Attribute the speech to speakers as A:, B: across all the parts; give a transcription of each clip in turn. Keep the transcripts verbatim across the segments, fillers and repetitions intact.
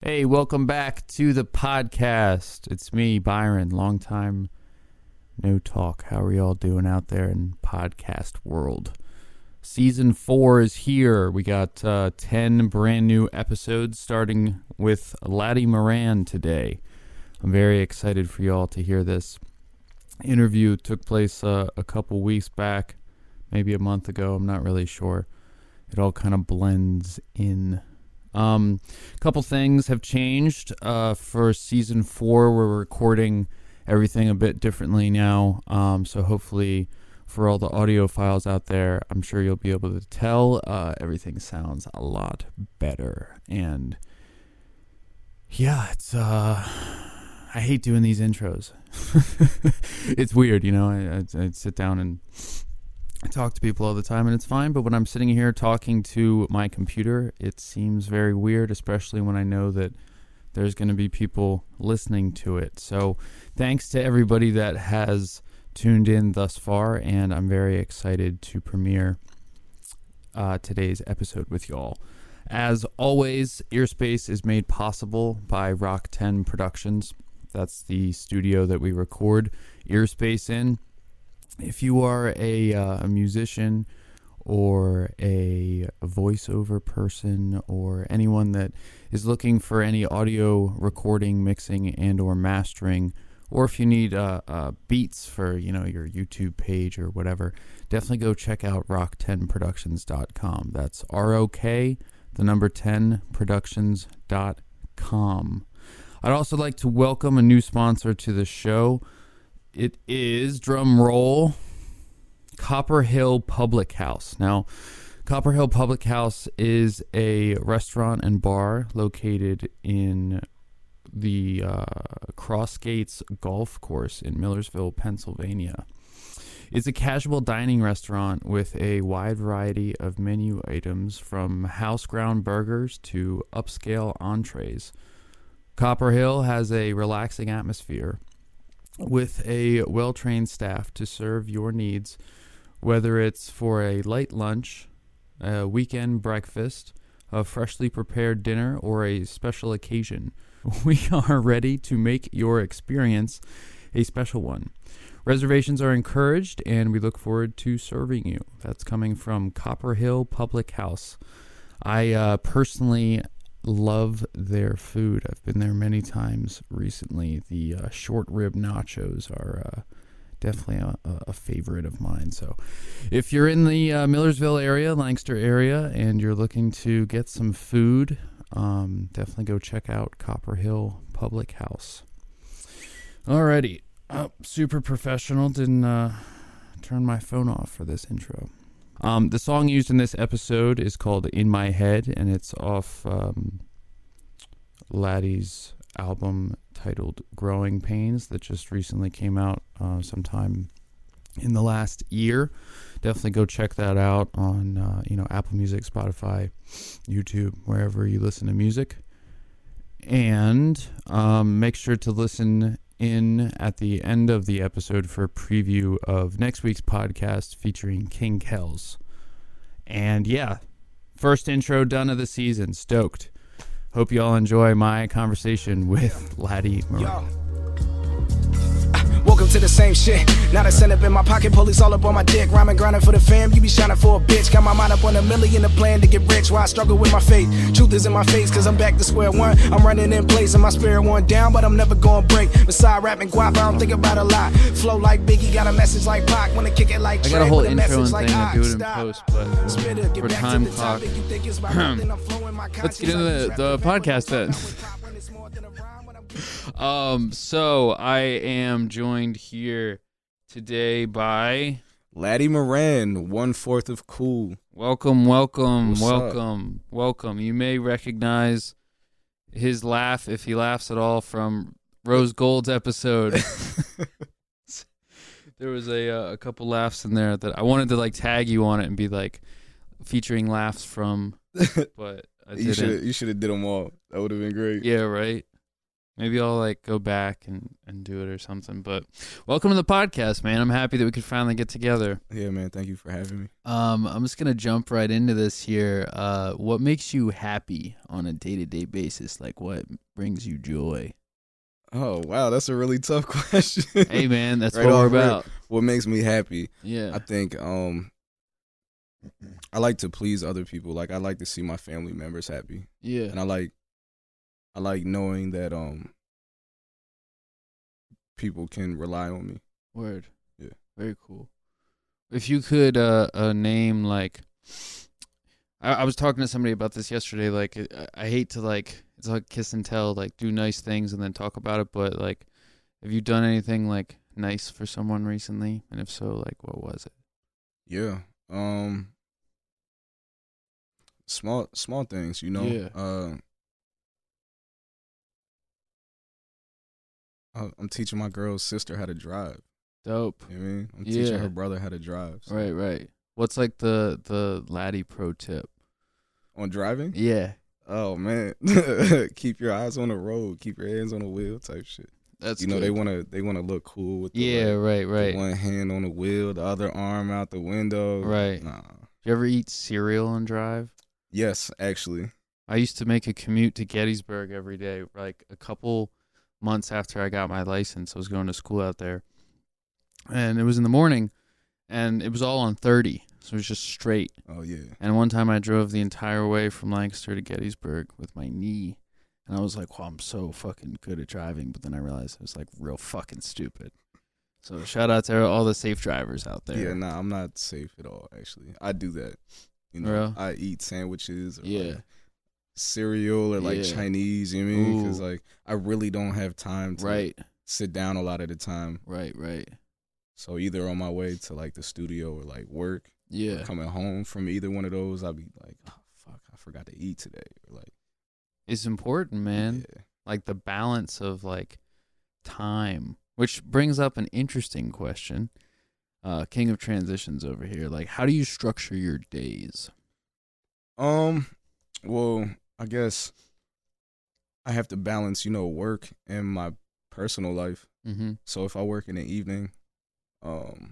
A: Hey, welcome back to the podcast. It's me, Byron. Long time no talk. How are y'all doing out there in podcast world? Season four is here. We got uh, ten brand new episodes starting with Laddie Moran today. I'm very excited for y'all to hear this interview. It took place uh, a couple weeks back, maybe a month ago. I'm not really sure. It all kind of blends in. Um, a couple things have changed uh, for season four. We're recording everything a bit differently now. Um, so hopefully for all the audio files out there, I'm sure you'll be able to tell uh, everything sounds a lot better. And yeah, it's uh, I hate doing these intros. It's weird, you know. I, I, I sit down and I talk to people all the time, and it's fine, but when I'm sitting here talking to my computer, it seems very weird, especially when I know that there's going to be people listening to it. So thanks to everybody that has tuned in thus far, and I'm very excited to premiere uh, today's episode with y'all. As always, Earspace is made possible by Rock ten Productions. That's the studio that we record Earspace in. If you are a, uh, a musician or a, a voiceover person or anyone that is looking for any audio recording, mixing, and or mastering, or if you need uh, uh, beats for, you know, your YouTube page or whatever, definitely go check out rock ten productions dot com. That's R O K, the number ten productions dot com. I'd also like to welcome a new sponsor to the show. It is, drum roll, Copper Hill Public House. Now, Copper Hill Public House is a restaurant and bar located in the uh, Crossgates Golf Course in Millersville, Pennsylvania. It's a casual dining restaurant with a wide variety of menu items from house-ground burgers to upscale entrees. Copper Hill has a relaxing atmosphere with a well-trained staff to serve your needs, whether it's for a light lunch, a weekend breakfast, a freshly prepared dinner, or a special occasion. We are ready to make your experience a special one. Reservations are encouraged, and we look forward to serving you. That's coming from Copper Hill Public House. I uh, personally love their food. I've been there many times recently. The uh, short rib nachos are uh, definitely a, a favorite of mine. So if you're in the uh, Millersville area, Lancaster area, and you're looking to get some food, um, definitely go check out Copper Hill Public House. Alrighty. Oh, super professional. Didn't uh, turn my phone off for this intro. Um, the song used in this episode is called In My Head, and it's off um, Laddie's album titled Growing Pains that just recently came out uh, sometime in the last year. Definitely go check that out on uh, you know Apple Music, Spotify, YouTube, wherever you listen to music. And um, make sure to listen in at the end of the episode for a preview of next week's podcast featuring King Kells. And yeah, first intro done of the season. Stoked. Hope y'all enjoy my conversation with Laddie Moran.
B: Welcome to the same shit. Now they send up in my pocket, police all up on my dick. Rhyming, grinding for the fam, you be shining for a bitch. Got my mind up on a million, a plan to get rich. While I struggle with my faith, truth is in my face, cause I'm back to square one. I'm running in place and my spirit one down, but I'm never gonna break. Beside rapping guap, I don't think about a lot. Flow like Biggie, got a message like Pac. Wanna kick it like
A: I got a whole intro and thing, I do it in post, but for time clock, let's get into the, the podcast then. Um, so I am joined here today by
C: Laddie Moran, one fourth of cool.
A: Welcome, welcome,
C: What's
A: welcome, up? welcome. You may recognize his laugh, if he laughs at all, from Rose Gold's episode. There was a uh, a couple laughs in there that I wanted to like tag you on it and be like featuring laughs from, but I didn't.
C: You should you should have did them all. That would have been great.
A: Yeah, right. Maybe I'll like go back and, and do it or something. But welcome to the podcast, man. I'm happy that we could finally get together.
C: Yeah, man. Thank you for having me.
A: Um, I'm just gonna jump right into this here. Uh, what makes you happy on a day to day basis? Like, what brings you joy?
C: Oh, wow. That's a really tough question.
A: Hey, man, that's
C: Right
A: what we're
C: off rip.
A: about.
C: What makes me happy?
A: Yeah,
C: I think um, I like to please other people. Like, I like to see my family members happy.
A: yeah,
C: And I like I like knowing that um people can rely on me.
A: word.
C: Yeah.
A: Very cool. If you could uh, uh name like, I, I was talking to somebody about this yesterday. Like, I, I hate to like, it's like kiss and tell, like do nice things and then talk about it. But like, have you done anything like nice for someone recently? And if so, like, what was it?
C: Yeah. Um small small things, you know.
A: Yeah.
C: Uh I- I'm teaching my girl's sister how to drive.
A: Dope.
C: You know what I mean? I'm
A: Yeah.
C: teaching her brother how to drive. so-
A: Right, right. What's like the the laddie pro tip?
C: On driving?
A: Yeah,
C: Oh man. Keep your eyes on the road, keep your hands on the wheel type shit.
A: that's
C: you know,
A: good.
C: they wanna they wanna look cool with the,
A: Yeah,
C: like,
A: right,
C: the
A: right,
C: one hand on the wheel, the other arm out the window.
A: right.
C: Nah.
A: You ever eat cereal and drive?
C: Yes, actually.
A: I used to make a commute to Gettysburg every day. Like a couple months after I got my license, I was going to school out there, and it was in the morning, and it was all on thirty, so it was just straight.
C: Oh yeah.
A: And one time I drove the entire way from Lancaster to Gettysburg with my knee, and I was like, "Wow, I'm so fucking good at driving." But then I realized I was like real fucking stupid. So shout out to all the safe drivers out there.
C: Yeah, nah, I'm not safe at all, actually. I do that. You know,
A: Real?
C: I eat sandwiches or
A: Yeah.
C: like cereal or like
A: Yeah.
C: Chinese, you know what I mean? Because
A: Ooh.
C: like I really don't have time to
A: Right,
C: sit down a lot of the time.
A: right, right.
C: So either on my way to like the studio or like work,
A: Yeah.
C: coming home from either one of those, I'll be like, oh, fuck, I forgot to eat today. Or like,
A: It's important, man.
C: yeah.
A: Like the balance of like time, which brings up an interesting question. Uh, King of Transitions over here. Like, how do you structure your days?
C: Um, well, I guess I have to balance, you know, work and my personal life.
A: Mm-hmm.
C: So if I work in the evening, um,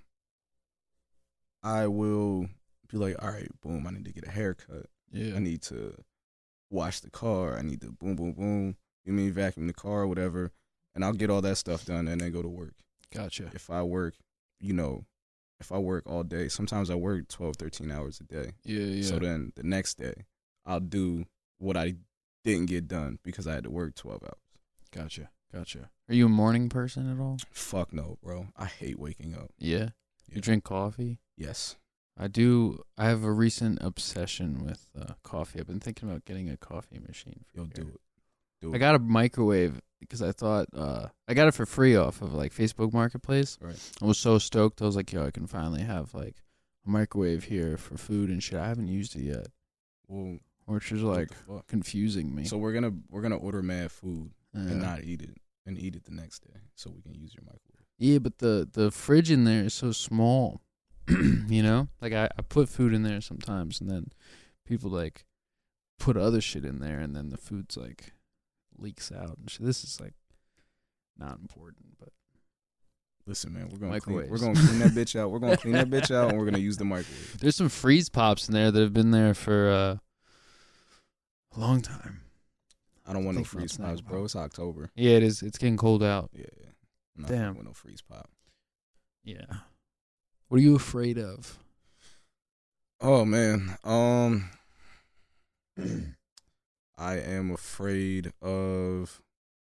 C: I will be like, all right, boom, I need to get a haircut.
A: Yeah.
C: I need to wash the car. I need to boom, boom, boom. You mean vacuum the car or whatever. And I'll get all that stuff done and then go to work.
A: Gotcha.
C: If I work, you know, if I work all day, sometimes I work twelve, thirteen hours a day.
A: Yeah, yeah.
C: So then the next day, I'll do what I didn't get done because I had to work twelve hours.
A: Gotcha. Gotcha. Are you a morning person at all?
C: Fuck no, bro. I hate waking up.
A: Yeah.
C: Yeah.
A: You drink coffee?
C: Yes.
A: I do. I have a recent obsession with uh, coffee. I've been thinking about getting a coffee machine. For
C: Yo,
A: here.
C: do it. Do
A: I
C: it.
A: got a microwave because I thought uh, I got it for free off of like Facebook Marketplace.
C: Right.
A: I was so stoked. I was like, yo, I can finally have like a microwave here for food and shit. I haven't used it yet,
C: Well,
A: which is
C: what
A: like
C: the fuck?
A: confusing me.
C: So we're gonna we're gonna order mad food
A: Uh,
C: and not eat it and eat it the next day so we can use your microwave.
A: yeah, but the the fridge in there is so small. You know, like I, I put food in there sometimes, and then people like put other shit in there, and then the food's like leaks out and shit. This is like not important, but
C: Listen, man, we're gonna clean,
A: Microwaves.
C: we're gonna clean that bitch out. We're gonna clean that bitch out, and we're gonna use the microwave.
A: there's some freeze pops in there that have been there for uh, a long time.
C: I don't want no
A: Think about
C: freeze
A: snack
C: pops, bro.
A: pop.
C: It's October.
A: Yeah, it is. It's getting cold out.
C: Yeah, I'm not
A: Damn.
C: fucking with no freeze pop.
A: Yeah. What are you afraid of?
C: Oh man, um, I am afraid of.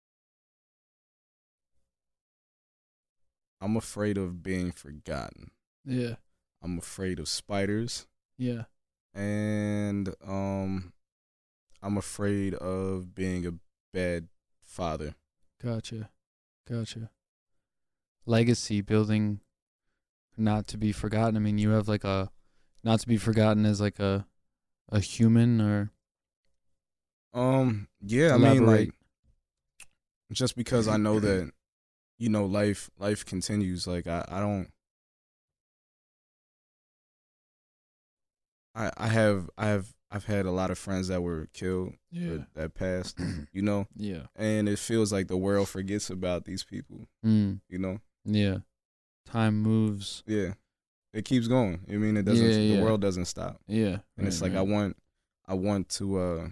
C: I'm afraid of being forgotten.
A: Yeah.
C: I'm afraid of spiders,
A: Yeah.
C: and um, I'm afraid of being a bad father.
A: Gotcha. Gotcha. Legacy building not to be forgotten. I mean, you have like a not to be forgotten as like a a human or
C: Um, yeah, I mean,
A: Elaborate.
C: like, just because I know that, you know, life life continues. Like, I, I don't, I, I have I have I've had a lot of friends that were killed
A: Yeah.
C: or that passed, you know,
A: Yeah.
C: and it feels like the world forgets about these people,
A: Mm.
C: you know.
A: Yeah. Time moves.
C: Yeah, it keeps going. I mean, it doesn't.
A: Yeah, yeah.
C: The world doesn't stop,
A: Yeah.
C: and it's like I want, I want to, uh,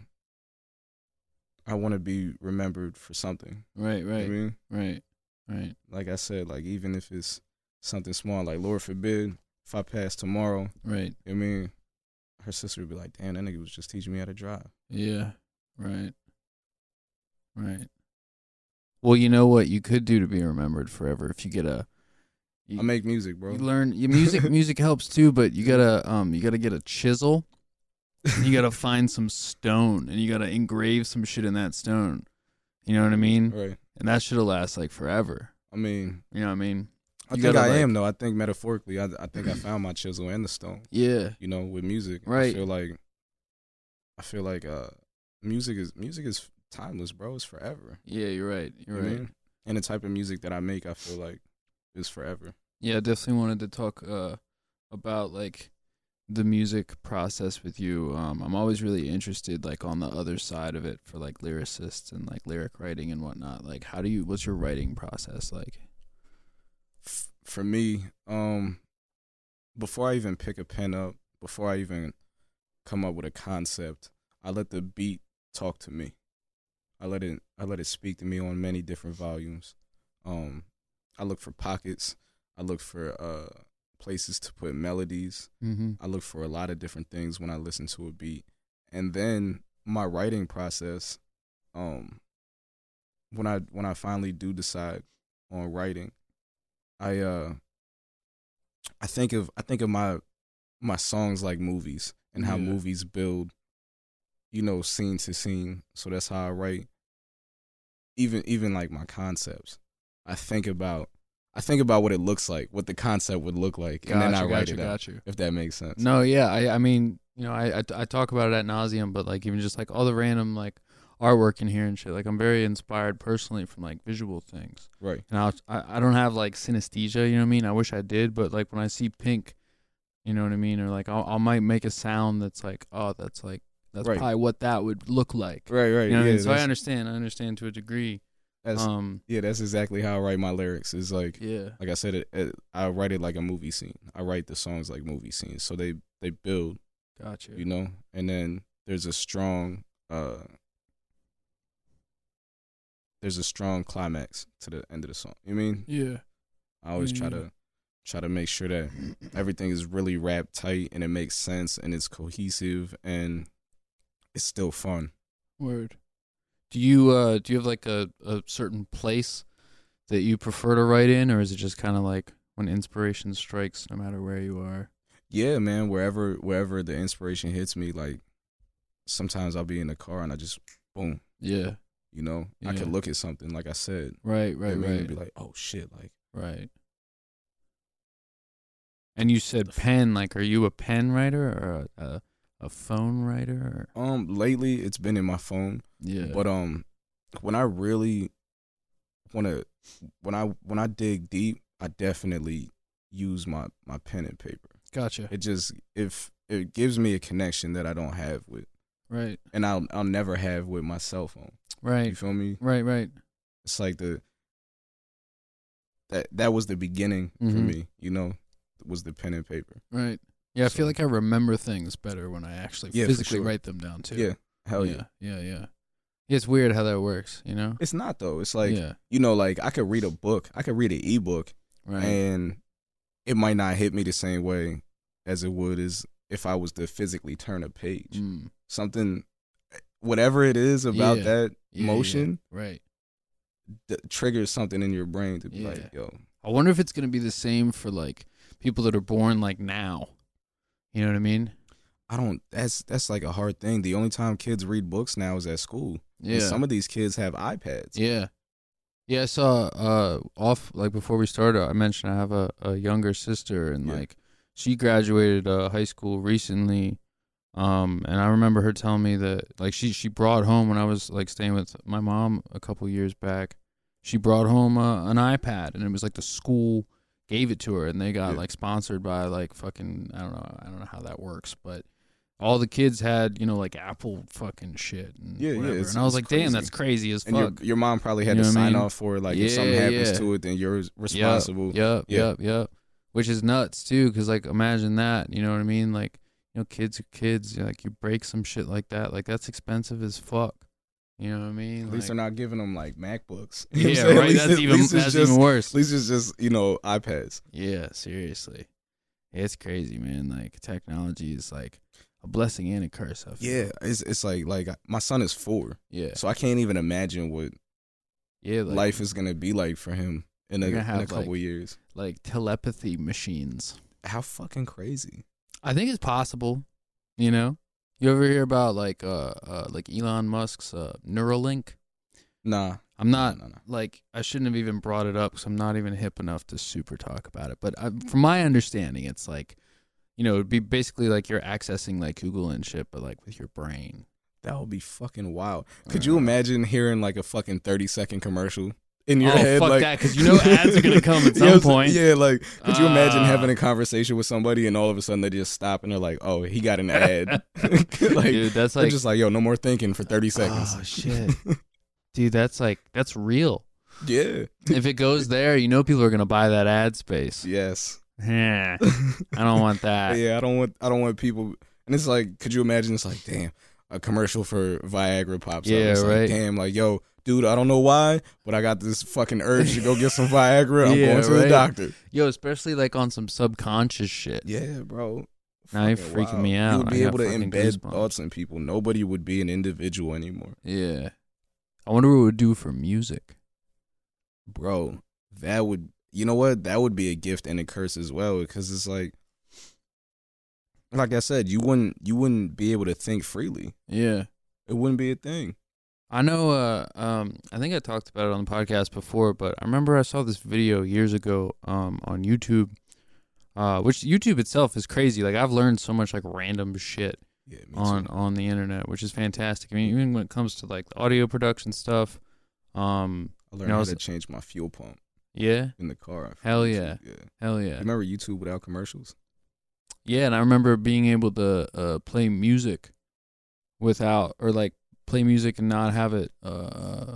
C: I want to be remembered for something.
A: Right, right,
C: I mean,
A: right, right.
C: like I said, like even if it's something small, like Lord forbid, if I pass tomorrow,
A: Right.
C: I mean, her sister would be like, "Damn, that nigga was just teaching me how to drive."
A: Yeah. Right. Right. Well, you know what you could do to be remembered forever if you get a. You,
C: I make music, bro.
A: You learn your music. Music helps too, but you gotta um you gotta get a chisel. And you gotta find some stone, and you gotta engrave some shit in that stone. You know what I mean?
C: Right.
A: And that shit'll last like forever.
C: I mean,
A: You know what I mean?
C: I
A: You
C: think
A: gotta,
C: I
A: like-
C: am though. I think metaphorically, I I think I found my chisel and the stone.
A: Yeah.
C: You know, with music,
A: Right.
C: I feel like, I feel like uh, music is music is timeless, bro. It's forever.
A: Yeah, you're right. You're
C: You know what I
A: right.
C: mean? And the type of music that I make, I feel like, is forever.
A: Yeah, I definitely wanted to talk uh, about like the music process with you. Um, I'm always really interested, like on the other side of it, for like lyricists and like lyric writing and whatnot. Like, how do you? What's your writing process like?
C: F- for me, um, before I even pick a pen up, before I even come up with a concept, I let the beat talk to me. I let it I let it speak to me on many different volumes. Um, I look for pockets. I look for uh, places to put melodies.
A: Mm-hmm.
C: I look for a lot of different things when I listen to a beat. And then my writing process, um, when I when I finally do decide on writing, I uh I think of I think of my my songs like movies and how
A: Yeah.
C: movies build, you know, scene to scene. So that's how I write. Even even like my concepts. I think about I think about what it looks like, what the concept would look like, and then I
A: Gotcha,
C: write
A: gotcha,
C: it out.
A: gotcha.
C: If that makes sense.
A: No, yeah, I, I mean, you know, I, I, I talk about it ad nauseum, but like even just like all the random like artwork in here and shit. Like I'm very inspired personally from like visual things.
C: Right.
A: And I'll, I I don't have like synesthesia, you know what I mean? I wish I did, but like when I see pink, you know what I mean? Or like I'll, I might make a sound that's like, oh, that's like that's
C: Right.
A: probably what that would look like.
C: Right, right.
A: You know what I
C: yeah,
A: mean? So I
C: that's,
A: understand. I understand to a degree.
C: that's,
A: Um,
C: yeah, that's exactly how I write my lyrics. It's like
A: yeah,
C: like I said, it, it, I write it like a movie scene. I write the songs like movie scenes. So they, they build,
A: gotcha.
C: you know, and then there's a strong uh there's a strong climax to the end of the song. You know what I mean?
A: Yeah,
C: I always try
A: Yeah.
C: to try to make sure that everything is really wrapped tight and it makes sense and it's cohesive and it's still fun.
A: word. Do you uh do you have like a, a certain place that you prefer to write in, or is it just kind of like when inspiration strikes, no matter where you are?
C: Yeah, man, wherever wherever the inspiration hits me, like sometimes I'll be in the car and I just boom,
A: Yeah,
C: you know. I
A: Yeah.
C: could look at something like I said.
A: right, right,
C: I mean,
A: right,
C: and be like, oh shit, like
A: right. And you said pen. Like, are you a pen writer or a a, a phone writer? Or?
C: um lately it's been in my phone.
A: Yeah,
C: But um, when I really want to, when I when I dig deep, I definitely use my, my pen and paper.
A: gotcha.
C: It just if it gives me a connection that I don't have with,
A: Right,
C: and I'll I'll never have with my cell phone. You
A: right,
C: feel me?
A: right, right.
C: It's like the that that was the beginning for
A: Mhm.
C: me. You know, was the pen and paper.
A: Right. Yeah, I feel
C: So-
A: like I remember things better when I actually
C: Yeah, for
A: physically
C: sure.
A: write them down too.
C: Yeah, hell yeah.
A: yeah, yeah, yeah. Yeah, it's weird how that works, you know?
C: It's not though. It's like
A: yeah,
C: you know, like I could read a book. I could read an ebook.
A: right.
C: And it might not hit me the same way as it would as if I was to physically turn a page.
A: Mm.
C: Something, whatever it is about
A: Yeah.
C: that
A: Yeah,
C: motion,
A: yeah, right.
C: d- triggers something in your brain to be
A: Yeah.
C: like, yo,
A: I wonder if it's going to be the same for like people that are born like now. You know what I mean?
C: I don't. That's that's like a hard thing. The only time kids read books now is at school.
A: Yeah.
C: And some of these kids have iPads.
A: Yeah. Yeah, I saw uh off like before we started, I mentioned I have a, a younger sister and
C: Yeah.
A: like she graduated uh, high school recently. Um and I remember her telling me that like she she brought home when I was like staying with my mom a couple years back. She brought home uh, an iPad and it was like the school gave it to her and they got
C: Yeah.
A: like sponsored by like fucking I don't know, I don't know how that works, but all the kids had, you know, like Apple fucking shit and
C: Yeah, yeah,
A: whatever.
C: it's-
A: and I was
C: it's
A: like, damn,
C: crazy.
A: that's crazy as
C: And your,
A: fuck.
C: your mom probably had
A: You
C: to
A: know what I
C: sign
A: mean?
C: off for it. Like,
A: Yeah,
C: if something happens
A: yeah.
C: to it, then you're responsible.
A: Yep,
C: Yeah.
A: yep, yep, yep. Which is nuts too, because like imagine that, you know what I mean? Like, you know, kids are kids. Like, you break some shit like that, like that's expensive as fuck. You know what I mean?
C: At
A: like,
C: least they're not giving them like MacBooks. You know what
A: yeah,
C: I'm saying? At
A: right.
C: least
A: That's
C: it-
A: even
C: at least it's
A: that's
C: just,
A: even worse.
C: At least it's just, you know, iPads.
A: Yeah, seriously, it's crazy, man. Like, technology is like a blessing and a curse. I feel.
C: Yeah, it's it's like like my son is four,
A: yeah,
C: so I can't even imagine what
A: yeah. Like,
C: life is gonna be like for him in a,
A: You're
C: in
A: gonna
C: a
A: have,
C: couple
A: like-
C: years.
A: like telepathy machines.
C: How fucking crazy!
A: I think it's possible. You know, you ever hear about like uh, uh like Elon Musk's uh, Neuralink?
C: Nah,
A: I'm not
C: no, no, no.
A: like I shouldn't have even brought it up because I'm not even hip enough to super talk about it. But I, from my understanding, it's like, you know, it'd be basically like you're accessing like Google and shit, but like with your brain.
C: That would be fucking wild. Could you imagine hearing like a fucking thirty second commercial in your
A: oh
C: head?
A: fuck
C: like,
A: that, because you know ads are gonna come at
C: You know
A: some
C: what I'm
A: point.
C: saying? Yeah, like, could you imagine
A: Ah.
C: having a conversation with somebody and all of a sudden they just stop and they're like, "Oh, he got an ad." like,
A: Dude, that's
C: they're
A: like
C: just like, "Yo, no more thinking for thirty seconds."
A: oh shit, dude, that's like that's real.
C: Yeah.
A: If it goes there, you know people are gonna buy that ad space.
C: Yes.
A: Yeah, I don't want that.
C: Yeah, I don't want. I don't want people. And it's like, could you imagine? It's like, damn, a commercial for Viagra pops up.
A: Yeah,
C: It's
A: right.
C: Like, damn, like, yo, dude, I don't know why, but I got this fucking urge to go get some Viagra. I'm
A: Yeah,
C: going to
A: right.
C: the doctor.
A: Yo, especially like on some subconscious shit.
C: Yeah, bro.
A: Now you're
C: Fucking
A: freaking
C: wild.
A: me out.
C: You would be
A: I
C: able
A: got
C: to
A: fucking
C: embed
A: goosebumps.
C: thoughts in people. Nobody would be an individual anymore,
A: Yeah. I wonder what it would do for music.
C: bro. That would, you know what? That would be a gift and a curse as well, because it's like, like I said, you wouldn't, you wouldn't be able to think freely.
A: Yeah.
C: It wouldn't be a thing.
A: I know, uh, um, I think I talked about it on the podcast before, but I remember I saw this video years ago um, on YouTube, uh, which YouTube itself is crazy. Like, I've learned so much, like, random shit
C: Yeah, me
A: on,
C: too.
A: on the internet, which is fantastic. I mean, even when it comes to, like, the audio production stuff, um,
C: I learned
A: you know,
C: how
A: it's-
C: to change my fuel pump
A: yeah,
C: in the car.
A: Hell
C: YouTube.
A: yeah.
C: Yeah.
A: hell
C: You
A: yeah.
C: remember YouTube without commercials?
A: Yeah, and I remember being able to uh, play music without, or like play music and not have it uh,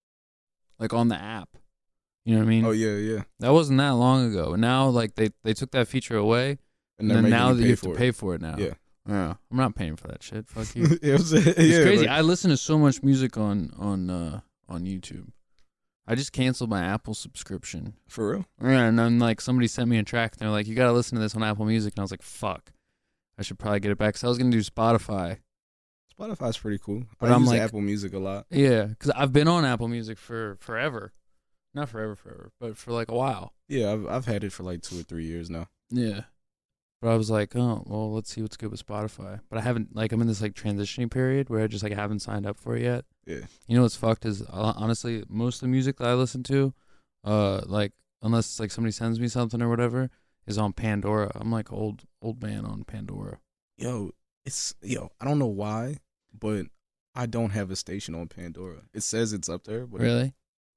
A: like on the app. You know what I mean?
C: Oh yeah, yeah.
A: That wasn't that long ago. And now, like they, they took that feature away,
C: And
A: and,
C: they're
A: then
C: making
A: now
C: you
A: that
C: pay
A: you have
C: for
A: to
C: it.
A: pay for it now.
C: Yeah.
A: Yeah, I'm not paying for that shit. Fuck you.
C: You know what I'm saying?
A: It's
C: Yeah,
A: crazy.
C: like-
A: I listen to so much music on on uh, on YouTube. I just canceled my Apple subscription.
C: for real?
A: Yeah, and then like somebody sent me a track, and they're like, "You gotta listen to this on Apple Music," and I was like, "Fuck, I should probably get it back." So I was gonna do Spotify.
C: Spotify's pretty cool.
A: But
C: I
A: I'm
C: use
A: like-
C: Apple Music a lot.
A: Yeah, because I've been on Apple Music for forever, not forever, forever, but for like a while.
C: Yeah, I've I've had it for like two or three years now.
A: Yeah, but I was like, oh well, let's see what's good with Spotify. But I haven't like I'm in this like transitioning period where I just like haven't signed up for it yet.
C: Yeah.
A: You know what's fucked is uh, honestly most of the music that I listen to, uh, like unless like somebody sends me something or whatever, is on Pandora. I'm like old old man on Pandora.
C: Yo, it's yo. I don't know why, but I don't have a station on Pandora. It says it's up there, but
A: Really?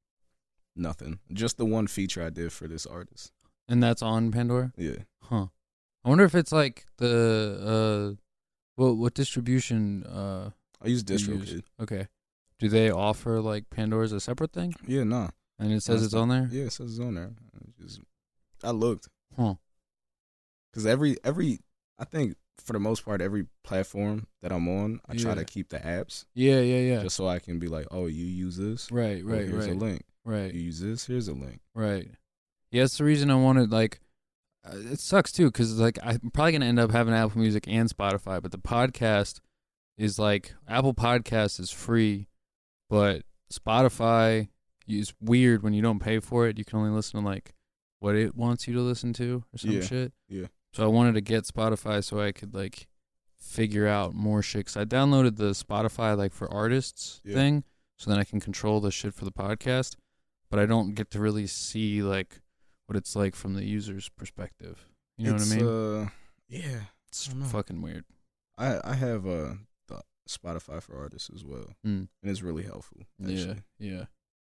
C: nothing. Just the one feature I did for this artist.
A: And that's on Pandora?
C: Yeah.
A: Huh. I wonder if it's like the uh, what what distribution uh
C: I use
A: you use?
C: DistroKid.
A: Okay. Do they offer like Pandora as a separate thing?
C: Yeah, nah.
A: And it says
C: That's
A: it's
C: the-
A: on there?
C: Yeah, it says it's on there. I Just, I looked.
A: Huh.
C: Because every, every, I think for the most part, every platform that I'm on, I try
A: Yeah.
C: to keep the apps
A: Yeah, yeah, yeah.
C: just so I can be like, oh, you use this?
A: right,
C: Oh,
A: right,
C: here's a
A: right.
C: link.
A: Right.
C: You use this? Here's a link.
A: Right. Yeah, that's the reason I wanted, like, uh, it sucks too, because, like, I'm probably going to end up having Apple Music and Spotify, but the podcast is, like, Apple Podcast is free, but Spotify is weird when you don't pay for it. You can only listen to, like, what it wants you to listen to or some
C: Yeah,
A: shit.
C: yeah.
A: So I wanted to get Spotify so I could, like, figure out more shit, because I downloaded the Spotify, like, for artists
C: Yeah.
A: thing, so then I can control the shit for the podcast, but I don't get to really see, like, what it's like from the user's perspective. You know
C: it's,
A: what I mean?
C: Uh, yeah.
A: It's
C: I don't know.
A: fucking weird.
C: I, I have uh, the Spotify for artists as well.
A: Mm.
C: And it's really helpful.
A: Yeah,
C: Actually.
A: yeah.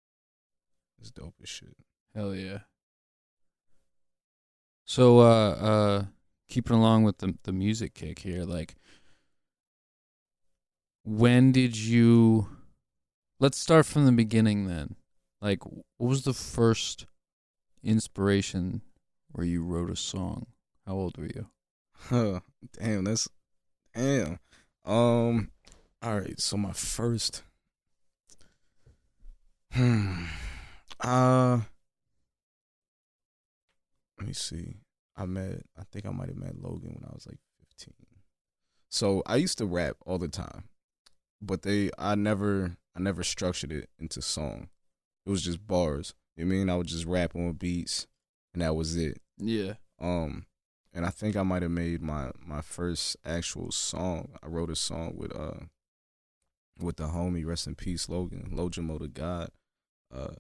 C: It's dope as shit.
A: Hell yeah. So, uh, uh, keeping along with the the music kick here, like, when did you? Let's start from the beginning then. Like, what was the first inspiration where you wrote a song? How old were you?
C: Huh. Damn, that's damn. Um. All right. So my first. Hmm. Uh. Let me see. I met. I think I might have met Logan when I was like fifteen. So I used to rap all the time, but they. I never. I never structured it into song. It was just bars. You know what I mean? I would just rap on beats, and that was it.
A: Yeah.
C: Um. And I think I might have made my, my first actual song. I wrote a song with uh with the homie, rest in peace, Logan, Lojamo the God. Uh,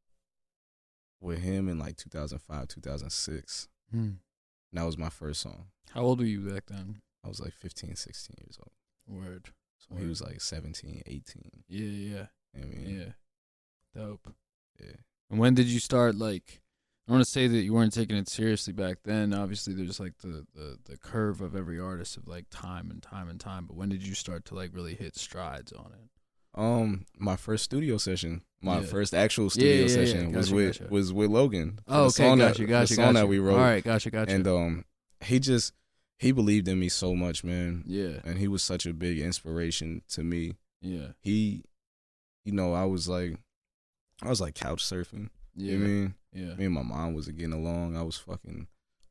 C: with him in like two thousand five, two thousand six.
A: Hmm.
C: And that was my first song.
A: How old were you back then?
C: I was like fifteen, sixteen years old.
A: Word.
C: So Word. He was like seventeen, eighteen.
A: Yeah, yeah.
C: You know what I mean?
A: Yeah. Dope.
C: Yeah.
A: And when did you start, like, I don't want to say that you weren't taking it seriously back then. Obviously, there's like the, the, the curve of every artist of like time and time and time. But when did you start to like really hit strides on it?
C: Um, my first studio session, my
A: Yeah.
C: first actual studio
A: Yeah, yeah, yeah.
C: session was
A: Gotcha,
C: with
A: gotcha.
C: was with Logan. for
A: Oh,
C: the
A: okay,
C: song
A: gotcha,
C: that,
A: gotcha,
C: the song
A: gotcha.
C: that we wrote.
A: All right, gotcha, gotcha.
C: And um, he just he believed in me so much, man.
A: Yeah,
C: And he was such a big inspiration to me.
A: yeah,
C: He, you know, I was like, I was like couch surfing.
A: yeah.
C: You know what I mean?
A: Yeah,
C: Me and my mom wasn't getting along. I was fucking,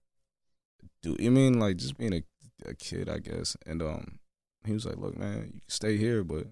C: do you mean like just being a, a kid, I guess. And um, he was like, look, man, you can stay here, but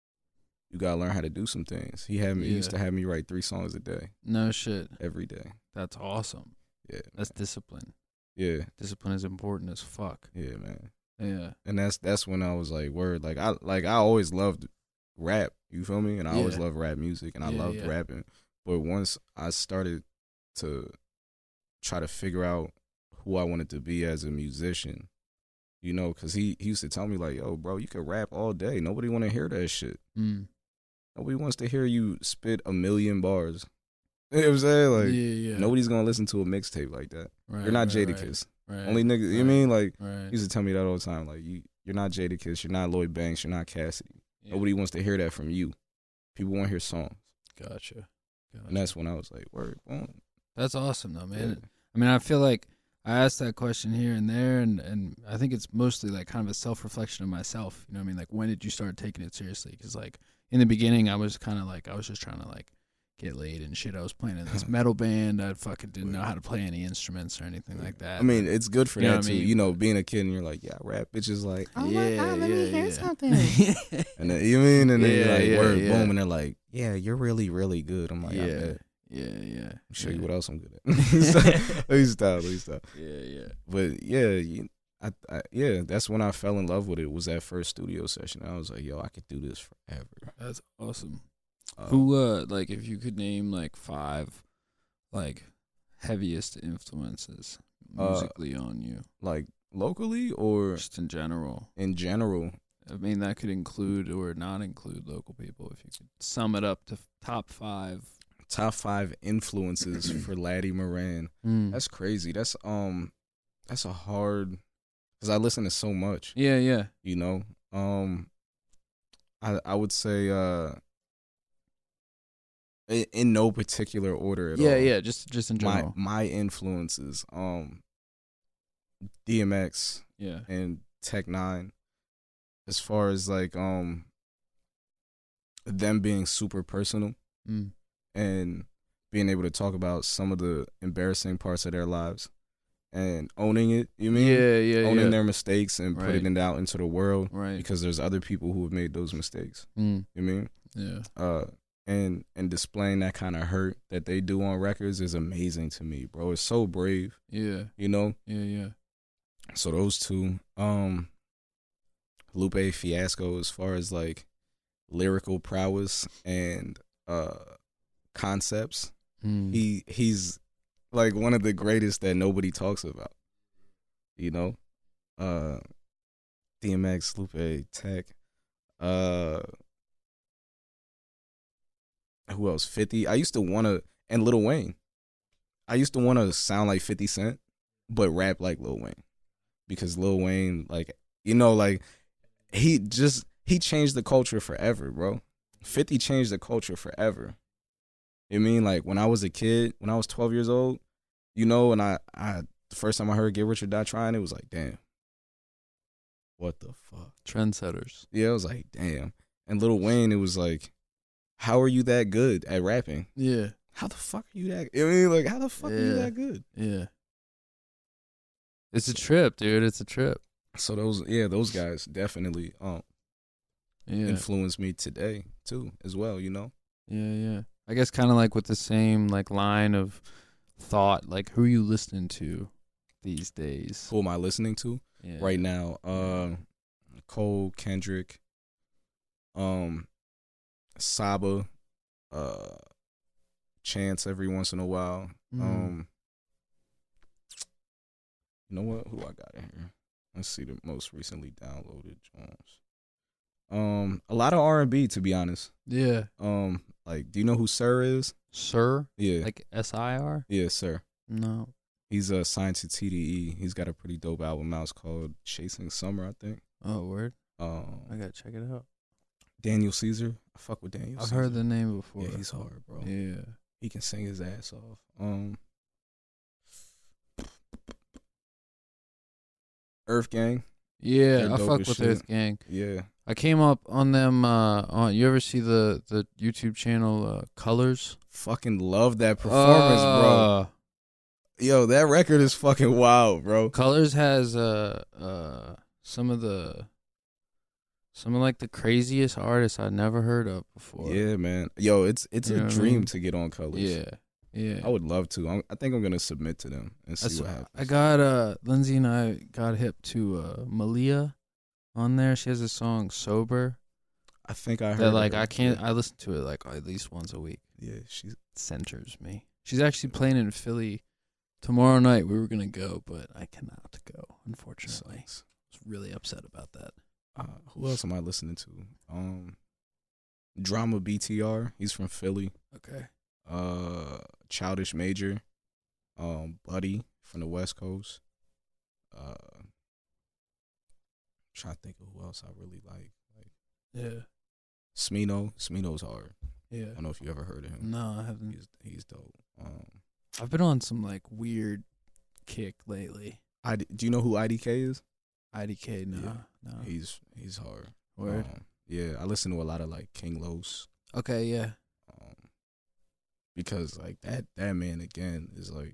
C: you gotta learn how to do some things. He had me. He used
A: Yeah.
C: to have me write three songs a day,
A: no shit.
C: every day.
A: That's awesome.
C: Yeah,
A: That's discipline.
C: yeah,
A: Discipline is important as fuck.
C: yeah, man.
A: Yeah,
C: And that's that's when I was like, word, like I like I always loved rap. You feel me? And I always
A: Yeah.
C: loved rap music, and I
A: Yeah,
C: loved
A: yeah.
C: rapping. But once I started to try to figure out who I wanted to be as a musician, you know, because he, he used to tell me like, yo, bro, you can rap all day. Nobody want to hear that shit.
A: mm.
C: Nobody wants to hear you spit a million bars. You know what I'm saying? Like,
A: yeah, yeah.
C: nobody's gonna listen to a mixtape like that.
A: Right,
C: You're not
A: right,
C: Jadakiss.
A: Right, right,
C: Only niggas, you know what I
A: right,
C: mean? Like,
A: Right.
C: he used to tell me that all the time. Like, you, you're not Jadakiss. You're not Lloyd Banks. You're not Cassidy.
A: Yeah.
C: Nobody wants to hear that from you. People want to hear songs.
A: Gotcha. Gotcha.
C: And that's when I was like, word, boom.
A: That's awesome, though, man.
C: Yeah.
A: I mean, I feel like I asked that question here and there, and, and I think it's mostly like kind of a self-reflection of myself. You know what I mean? Like, when did you start taking it seriously? Because, like, in the beginning, I was kind of like, I was just trying to, like, get laid and shit. I was playing in this metal band. I fucking didn't know how to play any instruments or anything like that.
C: I mean, it's good for
A: You know
C: that,
A: what I
C: too.
A: mean?
C: You know, being a kid and you're like, yeah, rap. Bitches like,
A: oh my God, let me hear something.
C: and then, you mean? And then
A: Yeah,
C: you're like,
A: yeah,
C: word,
A: yeah.
C: boom. And they're like, yeah, you're really, really good. I'm like, yeah, I
A: yeah,
C: bet.
A: yeah, yeah.
C: I'll show
A: yeah.
C: you what else I'm good at. Let me stop, let me stop.
A: Yeah, yeah.
C: But yeah, you, I, I, yeah, that's when I fell in love with it. Was that first studio session? I was like, yo, I could do this forever.
A: That's awesome.
C: Uh,
A: Who, uh, like, if you could name, like, five, like, heaviest influences
C: Uh,
A: musically on you,
C: like locally or
A: just in general?
C: in general?
A: I mean, that could include or not include local people. If you could sum it up to f- top five.
C: Top five influences for Laddie Moran.
A: Mm.
C: That's crazy. That's um, that's a hard, because I listen to so much.
A: Yeah, yeah.
C: You know, um, I I would say uh, in, in no particular order at
A: Yeah,
C: all.
A: yeah, just just in
C: My
A: general.
C: my influences, um, D M X
A: Yeah.
C: and Tech Nine, as far as like um, them being super personal
A: Mm.
C: and being able to talk about some of the embarrassing parts of their lives and owning it. You mean?
A: Yeah, yeah,
C: owning
A: yeah.
C: their mistakes and
A: Right.
C: putting it out into the world,
A: Right.
C: because there's other people who have made those mistakes.
A: Mm.
C: You mean?
A: Yeah.
C: Uh, and and displaying that kind of hurt that they do on records is amazing to me, bro. It's so brave,
A: Yeah.
C: you know.
A: Yeah, yeah.
C: So those two, um, Lupe Fiasco, as far as like lyrical prowess and uh concepts,
A: Mm.
C: he he's like one of the greatest that nobody talks about. You know, uh, D M X, Lupe, Tech, uh, who else? fifty. I used to want to, and Lil Wayne. I used to want to sound like fifty Cent, but rap like Lil Wayne, because Lil Wayne, like, you know, like he just he changed the culture forever, bro. fifty changed the culture forever. You mean, like, when I was a kid, when I was twelve years old, you know, and I, I the first time I heard Get Rich or Die Trying, it was like, damn. What the fuck?
A: Trendsetters.
C: Yeah, it was like, damn. And Lil Wayne, it was like, how are you that good at rapping?
A: Yeah.
C: How the fuck are you that? I mean, like, how the fuck
A: yeah.
C: are you that good?
A: Yeah. It's a trip, dude. It's a trip.
C: So those, yeah, those guys definitely um
A: yeah.
C: influenced me today too, as well. You know.
A: Yeah, yeah. I guess kind of like with the same like line of thought, like who are you listening to these days?
C: Who am I listening to
A: yeah.
C: right now? Uh, Cole, Kendrick, um, Saba, uh, Chance every once in a while.
A: Mm.
C: Um, you know what? Who I got in here? Let's see the most recently downloaded Jones. Um, a lot of R and B, to be honest.
A: Yeah.
C: Um, like, do you know who Sir is?
A: Sir?
C: Yeah.
A: Like S I R?
C: Yeah, Sir.
A: No.
C: He's uh, signed to T D E. He's got a pretty dope album out. It's called Chasing Summer, I think.
A: Oh, word?
C: Um,
A: I gotta check it out.
C: Daniel Caesar. I fuck with Daniel
A: I've
C: Caesar.
A: heard the name before.
C: Yeah, he's hard, bro.
A: Yeah.
C: He can sing his ass off. Um, Earth Gang.
A: Yeah,
C: They're
A: I
C: dope
A: fuck
C: as
A: with
C: shit.
A: Earth Gang.
C: Yeah.
A: I came up on them. Uh, on you ever see the the YouTube channel uh, Colors?
C: Fucking love that performance,
A: uh,
C: bro. Yo, that record is fucking wild, bro.
A: Colors has uh uh some of the some of like the craziest artists I've never heard of before.
C: Yeah, man. Yo, it's it's
A: You
C: a
A: know what I
C: dream
A: mean?
C: to get on Colors.
A: Yeah, yeah.
C: I would love to. I'm, I think I'm gonna submit to them and see
A: That's,
C: what happens.
A: I got uh Lindsay and I got hip to uh Malia on there. She has a song Sober
C: I think I heard
A: that like
C: her.
A: I can't
C: Yeah,
A: I listen to it like at least once a week.
C: yeah, she's
A: It centers me. She's actually playing in Philly tomorrow night. We were gonna go, but I cannot go, unfortunately. I
C: sucks.
A: was really upset about that.
C: Uh, who else am I listening to? Um, Drama B T R. He's from Philly.
A: Okay.
C: Uh, Childish Major. Um, Buddy from the West Coast. Uh, I'm trying to think of who else I really like. Like
A: Yeah.
C: Smino. Smino's hard. I
A: Yeah.
C: don't know if you ever heard of him.
A: No, I haven't.
C: He's he's dope. Um,
A: I've been on some like weird kick lately.
C: I do you know who I D K is?
A: I D K, no,
C: Yeah.
A: no.
C: He's he's hard.
A: Word.
C: Um, yeah, I listen to a lot of like King Los.
A: Okay, yeah.
C: Um, because like that that man again is like,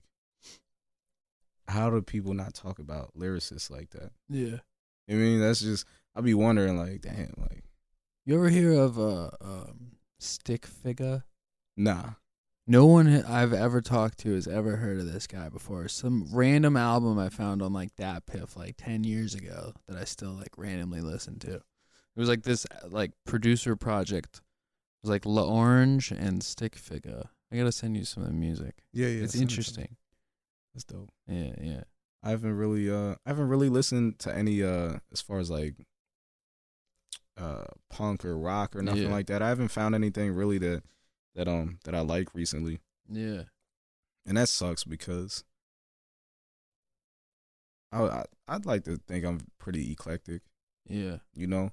C: how do people not talk about lyricists like that?
A: Yeah.
C: I mean, that's just I be wondering like, damn, like
A: You ever hear of uh um Stick Figure?
C: nah.
A: No one I've ever talked to has ever heard of this guy before. Some random album I found on like Dat Piff like ten years ago that I still like randomly listen to. It was like this like producer project. It was like La Orange and Stick Figure. I gotta send you some of the music.
C: Yeah, yeah.
A: It's
C: send it to me.
A: interesting.
C: That's dope.
A: Yeah, yeah.
C: I haven't really uh I haven't really listened to any uh as far as like uh punk or rock or nothing
A: Yeah.
C: like that. I haven't found anything really that that um that I like recently.
A: Yeah.
C: And that sucks because I, I I'd like to think I'm pretty eclectic,
A: Yeah.
C: you know.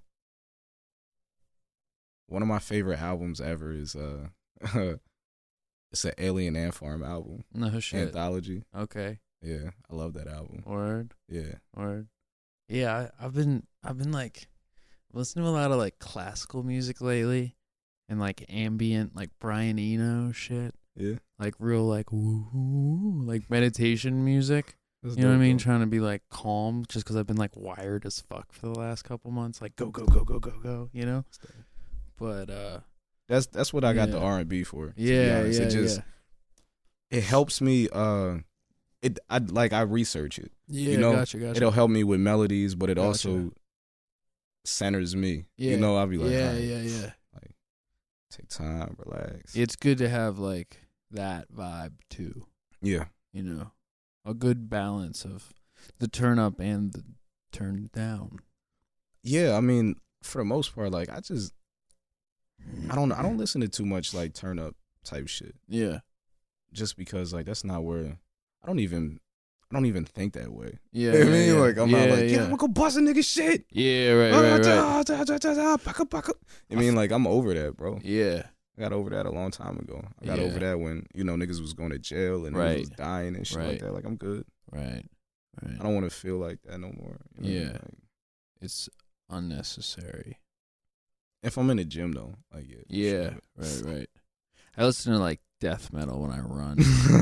C: One of my favorite albums ever is uh it's an Alien Ant Farm album.
A: No shit.
C: Anthology.
A: Okay.
C: Yeah, I love that album.
A: Word.
C: Yeah.
A: Word. Yeah, I, I've been I've been like listening to a lot of like classical music lately and like ambient like Brian Eno shit.
C: Yeah.
A: Like real like woo, woo, like meditation music.
C: That's
A: You know what I
C: dope,
A: mean?
C: though.
A: Trying to be like calm just because I've been like wired as fuck for the last couple months. Like go go go go go go. You know.
C: That's dope.
A: But uh.
C: That's that's what I got the
A: Yeah.
C: R and B for. To be
A: Yeah,
C: honest.
A: yeah,
C: It just
A: yeah.
C: it helps me uh it I like I research it.
A: Yeah,
C: you know,
A: gotcha, gotcha.
C: It'll help me with melodies, but it
A: Gotcha.
C: also centers me.
A: Yeah.
C: You know, I'll be like,
A: yeah,
C: all right,
A: yeah, yeah.
C: take time, relax.
A: It's good to have like that vibe too.
C: Yeah.
A: You know, a good balance of the turn up and the turn down.
C: Yeah, I mean, for the most part, like I just I don't I don't listen to too much like turn up type shit.
A: Yeah.
C: Just because like that's not where I don't even I don't even think that way.
A: Yeah,
C: You know what I
A: yeah,
C: mean?
A: yeah.
C: Like I'm
A: yeah,
C: not like,
A: yeah,
C: yeah, I'm gonna go bust a nigga shit.
A: yeah, right, right, right.
C: I mean, like I'm over that, bro.
A: Yeah,
C: I got over that a long time ago. I got
A: Yeah.
C: over that when, you know, niggas was going to jail and
A: Right.
C: niggas was dying and shit
A: Right.
C: like that. Like I'm good.
A: right, right.
C: I don't want to feel like that no more. You know?
A: Yeah.
C: Like,
A: It's unnecessary.
C: if I'm in the gym though, like yeah.
A: Yeah, right, right. I listen to like death metal when I run.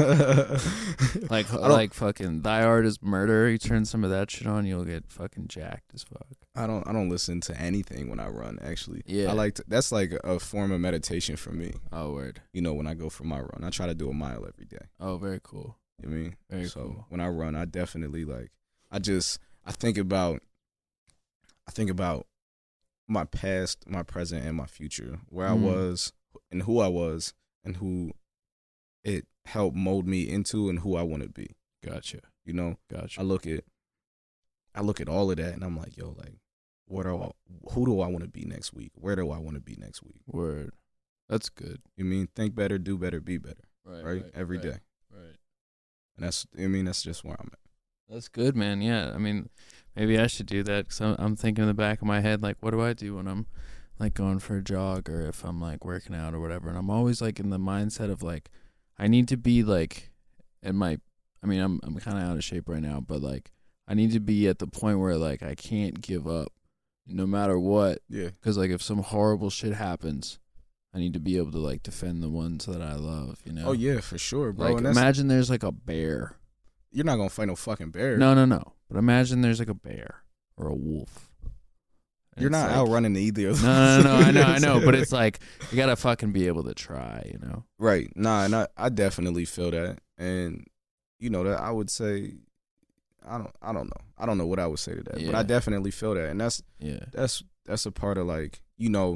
C: sure.
A: Like,
C: I don't-
A: like fucking Thy Art is Murder. You turn some of that shit on, you'll get fucking jacked as fuck.
C: I don't I don't listen to anything when I run, actually.
A: Yeah.
C: I like to, that's like a form of meditation for me.
A: Oh, word.
C: You know, when I go for my run. I try to do a mile every day.
A: Oh, very cool.
C: You know what I mean?
A: Very
C: so
A: cool.
C: when I run, I definitely like I just I think about I think about my past, my present, and my future. Where I
A: Mm.
C: was and who I was and who it helped mold me into and who I want to be.
A: Gotcha.
C: You know?
A: Gotcha.
C: I look at I look at all of that and I'm like, yo, like what do I, who do I want to be next week? Where do I want to be next week?
A: Word. That's good.
C: You mean think better, do better, be better,
A: Right.
C: right? Every
A: right,
C: day.
A: Right.
C: And that's I mean that's just where I'm at.
A: That's good, man. Yeah. I mean, maybe I should do that because I'm, I'm thinking in the back of my head, like, what do I do when I'm like going for a jog or if I'm like working out or whatever? And I'm always like in the mindset of like, I need to be like, in my, I mean, I'm I'm kind of out of shape right now, but like, I need to be at the point where like I can't give up no matter what.
C: Yeah.
A: Because like if some horrible shit happens, I need to be able to like defend the ones that I love, you know?
C: Oh yeah, for sure, bro.
A: Like
C: and that's,
A: imagine there's like a bear.
C: you're not gonna fight no fucking bear.
A: No, no, no. But imagine there's like a bear or a wolf. And
C: You're
A: it's
C: not
A: like,
C: outrunning either of those.
A: No, no, no, I know, I know. But it's like you gotta fucking be able to try, you know?
C: right. Nah, and I, I definitely feel that. And you know that I would say I don't I don't know. I don't know what I would say to that. But
A: Yeah.
C: I definitely feel that. And that's
A: Yeah.
C: that's that's a part of like, you know,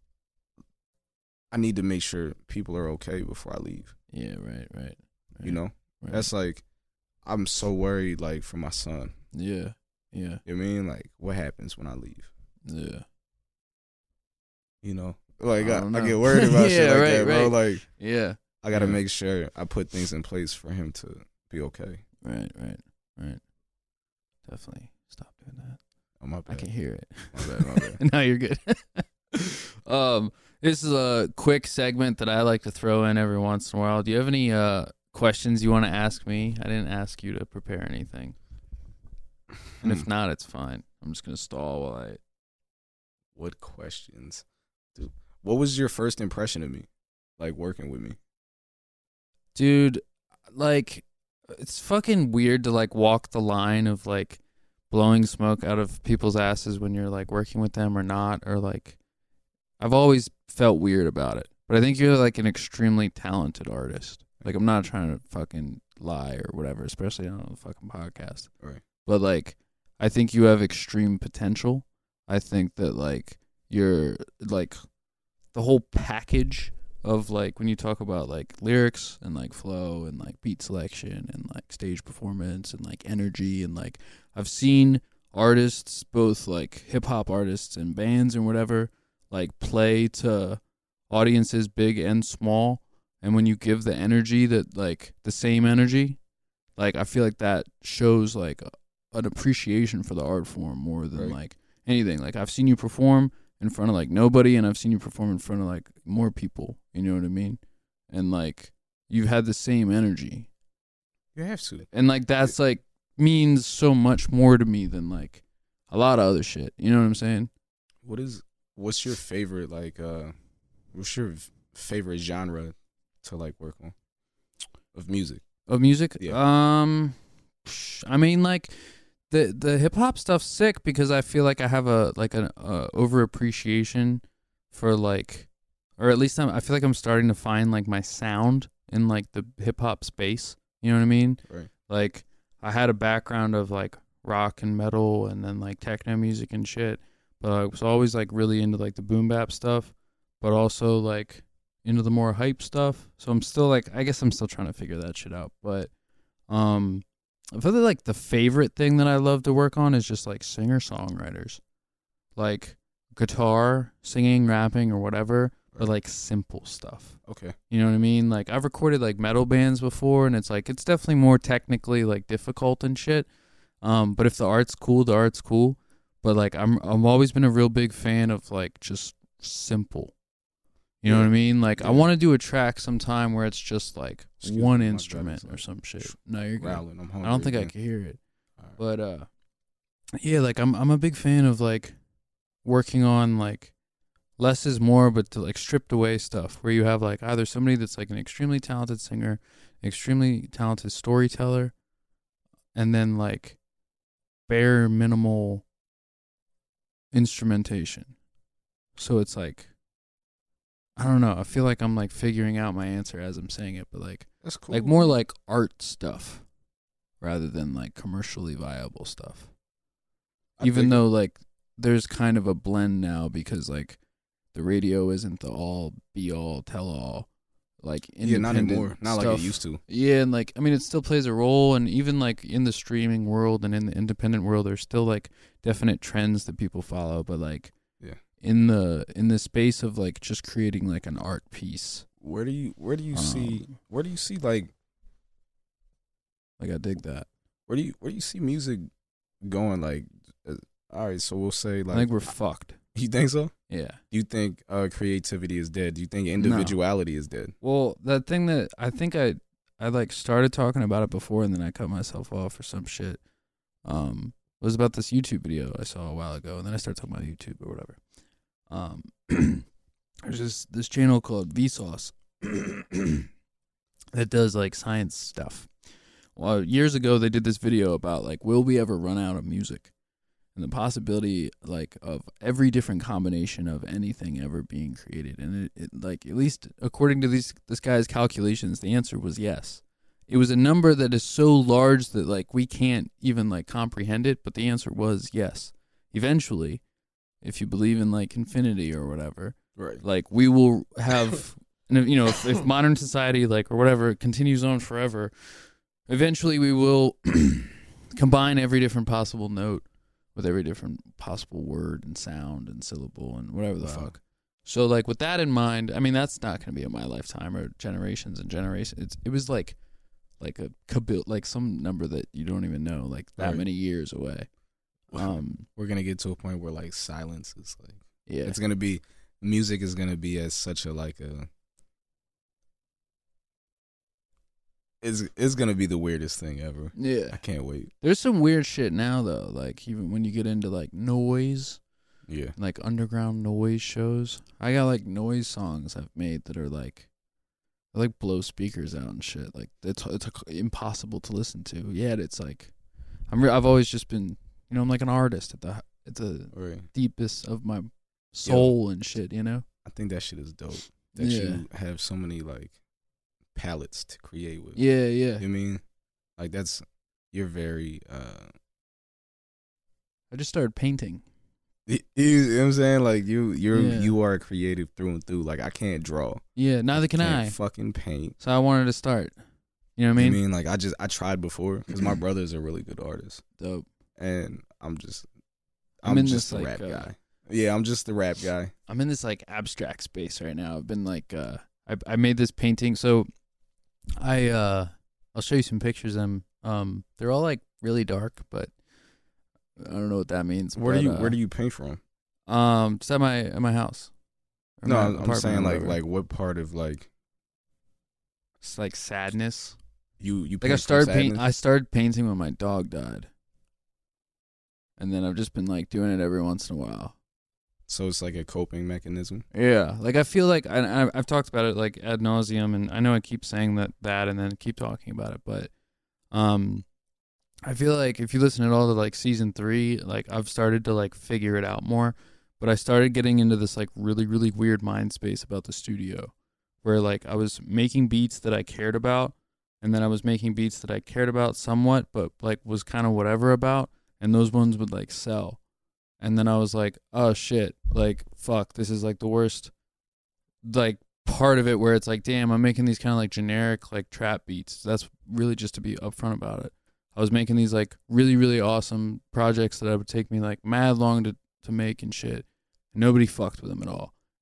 C: I need to make sure people are okay before I leave.
A: Yeah, right, right. right
C: You know?
A: right.
C: That's like I'm so worried like for my son.
A: yeah, yeah,
C: You know what I mean? Like what happens when I leave?
A: yeah.
C: You know? Like
A: I
C: I,
A: don't
C: I
A: know.
C: get worried about
A: Yeah,
C: shit like
A: right,
C: that, bro.
A: right.
C: Like
A: Yeah.
C: I gotta
A: Yeah.
C: make sure I put things in place for him to be okay.
A: Right, right, right. Definitely stop doing that.
C: Oh my
A: I
C: bad.
A: can hear it.
C: My bad, my bad.
A: No, you're good. um, this is a quick segment that I like to throw in every once in a while. Do you have any uh questions you want to ask me? I didn't ask you to prepare anything, and if
C: Hmm.
A: not, it's fine. I'm just gonna stall while I.
C: What questions? Dude, what was your first impression of me? Like working with me?
A: Dude, like, it's fucking weird to like walk the line of like blowing smoke out of people's asses when you're like working with them or not, or like, I've always felt weird about it. But I think you're like an extremely talented artist. Like, I'm not trying to fucking lie or whatever, especially on a fucking podcast.
C: Right.
A: But like, I think you have extreme potential. I think that like you're like the whole package of like when you talk about like lyrics and like flow and like beat selection and like stage performance and like energy and like I've seen artists, both like hip hop artists and bands and whatever, like play to audiences big and small, and when you give the energy that like the same energy, like I feel like that shows like a, an appreciation for the art form more than
C: Right.
A: like anything. Like I've seen you perform in front of like nobody, and I've seen you perform in front of like more people. You know what I mean? And like you've had the same energy,
C: You have to.
A: and like that's like means so much more to me than like a lot of other shit. You know what I'm saying?
C: What is what's your favorite like uh what's your v- favorite genre to like work on of music?
A: Of music?
C: Yeah.
A: Um, psh, I mean, like the the hip hop stuff's sick because I feel like I have a like an uh, over appreciation for like, or at least I'm, I feel like I'm starting to find like my sound in like the hip hop space. You know what I mean?
C: Right.
A: Like I had a background of like rock and metal and then like techno music and shit, but I was always like really into like the boom bap stuff, but also like into the more hype stuff. So I'm still like, I guess I'm still trying to figure that shit out. But um, I feel like the favorite thing that I love to work on is just like singer songwriters, like guitar, singing, rapping, or whatever. or like simple stuff.
C: Okay.
A: You know what I mean? Like I've recorded like metal bands before, and it's like it's definitely more technically like difficult and shit. Um, but if the art's cool, the art's cool. But like I'm, I've always been a real big fan of like just simple. You know
C: yeah.
A: what I mean? Like
C: yeah.
A: I want to do a track sometime where it's just like
C: Excuse
A: one
C: me,
A: instrument or
C: like
A: some shit. No, you're good.
C: Growling. I'm hungry
A: I don't think
C: again.
A: I can hear it.
C: Right.
A: But uh, yeah, like I'm, I'm a big fan of like working on like less is more, but to like stripped away stuff where you have like either somebody that's like an extremely talented singer, extremely talented storyteller, and then like bare minimal instrumentation. So it's like, I don't know. I feel like I'm like figuring out my answer as I'm saying it, but like,
C: That's cool.
A: like more like art stuff rather than like commercially viable stuff.
C: I
A: Even
C: think-
A: though like there's kind of a blend now because like the radio isn't the all be all tell all like
C: yeah, not
A: independent
C: anymore. Not
A: stuff.
C: like it used to.
A: Yeah, and like I mean it still plays a role, and even like in the streaming world and in the independent world there's still like definite trends that people follow, but like
C: Yeah.
A: in the in the space of like just creating like an art piece.
C: Where do you where do you
A: Um,
C: see where do you see like
A: Like I dig that.
C: where do you where do you see music going? Like, uh, all right, so we'll say like
A: I think we're fucked.
C: you think so?
A: Yeah.
C: Do you think uh, creativity is dead? Do you think individuality is dead?
A: Well, that thing that I think I I like started talking about it before and then I cut myself off for some shit. Um was about this YouTube video I saw a while ago, and then I started talking about YouTube or whatever. Um there's this this channel called Vsauce that does like science stuff. Well, years ago they did this video about like will we ever run out of music? And the possibility, like, of every different combination of anything ever being created. And, it, it like, at least according to these this guy's calculations, the answer was yes. It was a number that is so large that, like, we can't even, like, comprehend it, but the answer was yes. Eventually, if you believe in, like, infinity or whatever,
C: Right.
A: like, we will have, and if, you know, if, if modern society, like, or whatever, continues on forever, eventually we will combine every different possible note with every different possible word and sound and syllable and whatever the
C: Wow.
A: fuck. So, like, with that in mind, I mean, that's not going to be in my lifetime or generations and generations. It's, it was like, like a kabil, like some number that you don't even know, like that
C: Right.
A: many years away. Um,
C: We're gonna get to a point where like silence is like
A: yeah,
C: it's gonna be music is gonna be as such a like a it's it's gonna be the weirdest thing ever. I
A: yeah.
C: can't wait.
A: There's some weird shit now though. Like even when you get into like noise,
C: Yeah.
A: like underground noise shows. I got like noise songs I've made that are like, I like blow speakers out and shit. Like it's it's impossible to listen to. Yet it's like, I'm re- I've always just been, you know, I'm like an artist at the at the
C: Right.
A: deepest of my soul and shit. You know.
C: I think that shit is dope. That
A: Yeah.
C: you have so many like palettes to create with.
A: Yeah, yeah.
C: You know what I mean? Like that's you're very uh
A: I just started painting.
C: you, you know what I'm saying? Like you you're
A: Yeah.
C: you are creative through and through. Like I can't draw.
A: Yeah, neither can
C: Can't
A: I.
C: fucking paint.
A: So I wanted to start. You know what I
C: I
A: mean?
C: mean, like I just I tried before because my brother's a really good artist,
A: Dope.
C: and I'm just
A: I'm
C: I'm,
A: in
C: just
A: this,
C: the
A: like,
C: rap
A: uh,
C: guy. Yeah, I'm just the rap guy.
A: I'm in this like abstract space right now. I've been like, uh, I I made this painting. So I uh, I'll show you some pictures of them. Um, they're all like really dark, but I don't know what that means.
C: Where
A: but,
C: do you
A: uh,
C: Where do you paint from?
A: Um, just at my at my house. Or
C: No,
A: my
C: I'm, I'm
A: apartment
C: saying
A: or
C: like
A: whatever.
C: like what part of like
A: it's like sadness.
C: you you
A: Like
C: paint
A: I
C: from
A: started paint.
C: sadness?
A: I started painting when my dog died, and then I've just been like doing it every once in a while.
C: So it's like a coping mechanism.
A: Yeah, like I feel like I, I I've talked about it like ad nauseum, and I know I keep saying that that and then keep talking about it, but um, I feel like if you listen at all to like season three, like I've started to like figure it out more, but I started getting into this like really really weird mind space about the studio, where like I was making beats that I cared about, and then I was making beats that I cared about somewhat, but like was kind of whatever about, and those ones would like sell. And then I was like, oh shit, like fuck, this is like the worst like part of it where it's like, damn, I'm making these kind of like generic like trap beats. That's really just to be upfront about it. I was making these like really, really awesome projects that would take me like mad long to, to make and shit. Nobody fucked with them at all.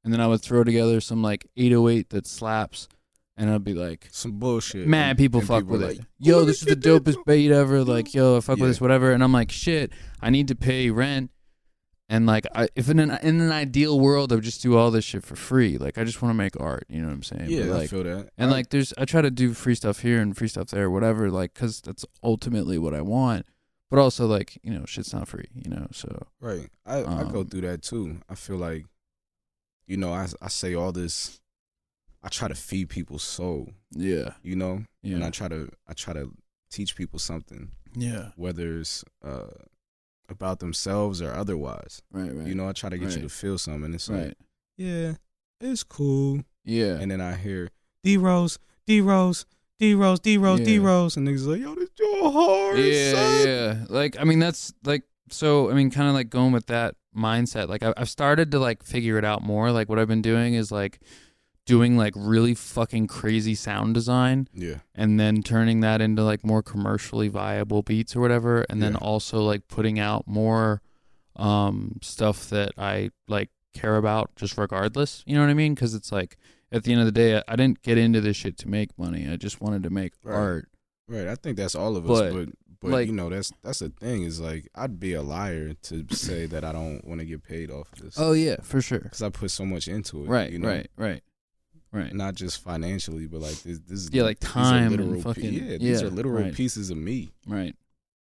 A: and then I would throw together some like eight oh eight that slaps, and I'd be like,
C: some bullshit.
A: mad
C: and,
A: people
C: and
A: fuck
C: people
A: with
C: like,
A: it. Yo,
C: "Let
A: this is
C: me
A: the
C: get that."
A: dopest beat ever. Like, yo, I fuck
C: Yeah.
A: with this, whatever. And I'm like, shit, I need to pay rent. And like, I, if in an in an ideal world, I would just do all this shit for free. Like, I just want to make art. You know what I'm saying?
C: Yeah,
A: But, like,
C: I feel that.
A: and
C: I,
A: like, there's I try to do free stuff here and free stuff there, whatever. Like, cause that's ultimately what I want. But also, like, you know, shit's not free. You know, so
C: right. I, I go
A: um,
C: through that too. I feel like, you know, I I say all this. I try to feed people's soul.
A: yeah,
C: You know,
A: yeah,
C: and I try to I try to teach people something,
A: yeah,
C: whether it's uh, about themselves or otherwise.
A: right, right.
C: You know, I try to get
A: Right.
C: you to feel something. And it's
A: right,
C: like, yeah, it's cool.
A: yeah,
C: And then I hear D Rose, D Rose, D Rose, D Rose, D
A: Yeah.
C: Rose, and niggas like, yo, this your hard,
A: yeah,
C: son.
A: yeah. Like, I mean, that's like, so, I mean, kind of like going with that mindset. Like, I, I've started to like figure it out more. Like, what I've been doing is like doing like really fucking crazy sound design
C: Yeah,
A: and then turning that into like more commercially viable beats or whatever. And then
C: Yeah.
A: also like putting out more um, stuff that I like care about just regardless. You know what I mean? Because it's like, at the end of the day, I, I didn't get into this shit to make money. I just wanted to make
C: Right.
A: art.
C: right. I think that's all of us,
A: But,
C: but but
A: like-
C: you know, that's that's the thing is like I'd be a liar to say that I don't want to get paid off of this.
A: Oh, yeah, for sure.
C: Because I put so much into it.
A: Right,
C: you know?
A: right, right, right.
C: Not just financially, but like this. this is
A: Yeah, like
C: these are
A: time and
C: literal
A: fucking-
C: Pe- yeah, these
A: yeah,
C: are literal
A: right.
C: pieces of me.
A: Right.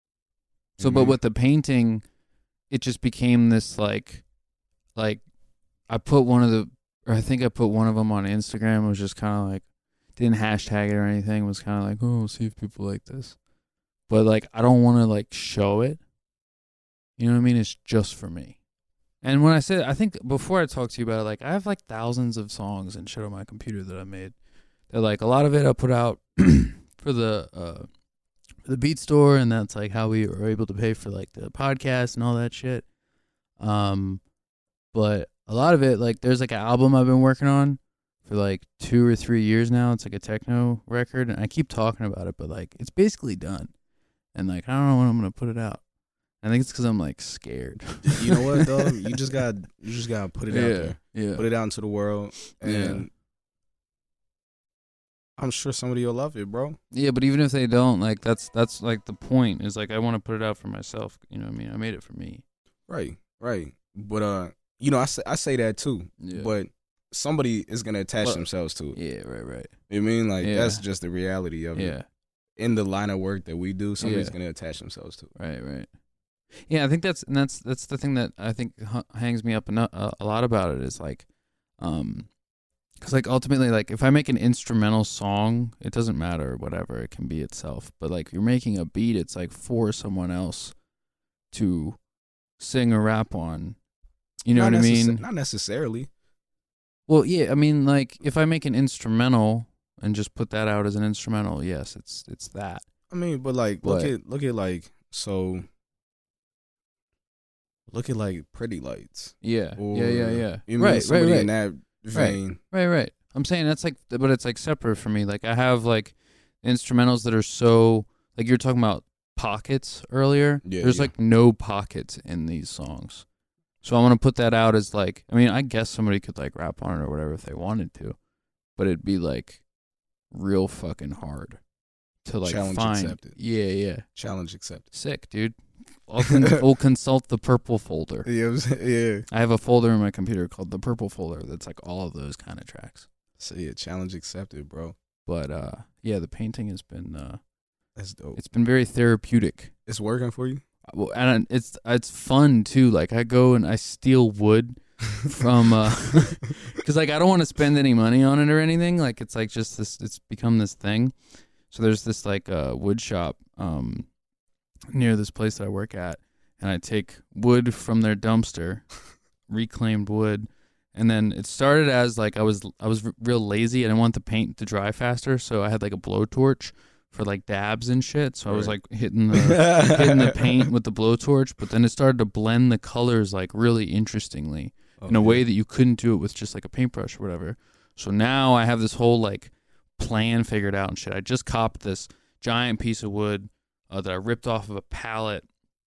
C: You
A: So,
C: know
A: but
C: what I mean?
A: with the painting, it just became this like, like, I put one of the, or I think I put one of them on Instagram. It was just kind of like, didn't hashtag it or anything. It was kind of like, oh, we'll see if people like this. But like, I don't want to like show it. You know what I mean? It's just for me. And when I said, I think before I talked to you about it, like I have like thousands of songs and shit on my computer that I made. That like a lot of it I put out for the uh, the Beat Store, and that's like how we were able to pay for like the podcast and all that shit. Um, but a lot of it, like there's like an album I've been working on for like two or three years now. It's like a techno record, and I keep talking about it, but like it's basically done. And like I don't know when I'm gonna put it out. I think it's because I'm like scared.
C: You know what though? You just got you just gotta put it out
A: yeah,
C: there,
A: yeah,
C: put it out into the world, and
A: Yeah.
C: I'm sure somebody will love it, bro.
A: yeah. But even if they don't, like that's that's like the point is like I want to put it out for myself. You know what I mean? I made it for me.
C: Right, right. But uh, you know, I say I say that too.
A: Yeah.
C: But somebody is gonna attach
A: Well,
C: themselves to it.
A: Yeah, right, right.
C: You know what I mean? Like
A: Yeah.
C: that's just the reality of it.
A: Yeah,
C: In the line of work that we do, somebody's
A: Yeah.
C: gonna attach themselves to it.
A: right, right. Yeah, I think that's and that's that's the thing that I think h- hangs me up a, a, a lot about it is like, um, because like ultimately like if I make an instrumental song, it doesn't matter whatever it can be itself. But like you're making a beat, it's like for someone else to sing or rap on. You know
C: Not
A: what I
C: necessa-
A: mean?
C: Not necessarily.
A: Well, yeah, I mean, like if I make an instrumental and just put that out as an instrumental, yes, it's it's that.
C: I mean, but like, look
A: But-
C: at look at like so. Look at like Pretty Lights.
A: Yeah,
C: Or,
A: yeah, yeah, yeah.
C: You mean
A: right, right,
C: somebody
A: right,
C: in that vein?
A: right, right. I'm saying that's like, but it's like separate for me. Like I have like instrumentals that are so like you're talking about pockets earlier.
C: Yeah,
A: There's
C: yeah.
A: like no pockets in these songs, so I want to put that out as like. I mean, I guess somebody could like rap on it or whatever if they wanted to, but it'd be like real fucking hard to like
C: Challenge
A: find.
C: accepted.
A: Yeah, yeah.
C: Challenge accepted.
A: Sick, dude. I'll, con- we'll consult the purple folder.
C: Yeah, it was- yeah.
A: I have a folder in my computer called the purple folder that's like all of those kind of tracks.
C: So yeah, challenge accepted, bro.
A: But uh, yeah, the painting has been uh,
C: That's dope.
A: it's been very therapeutic.
C: It's working for you.
A: Well, and it's it's fun too. Like I go and I steal wood from uh, because like I don't want to spend any money on it or anything. Like it's like just this. It's become this thing. So there's this like uh, wood shop um near this place that I work at, and I take wood from their dumpster, reclaimed wood, and then it started as like I was I was r- real lazy. I didn't want the paint to dry faster, so I had like a blowtorch for like dabs and shit. So I was
C: Right.
A: like hitting the hitting the paint with the blowtorch, but then it started to blend the colors like really interestingly in a way that you couldn't do it with just like a paintbrush or whatever. So now I have this whole like plan figured out and shit. I just copped this giant piece of wood uh, that I ripped off of a pallet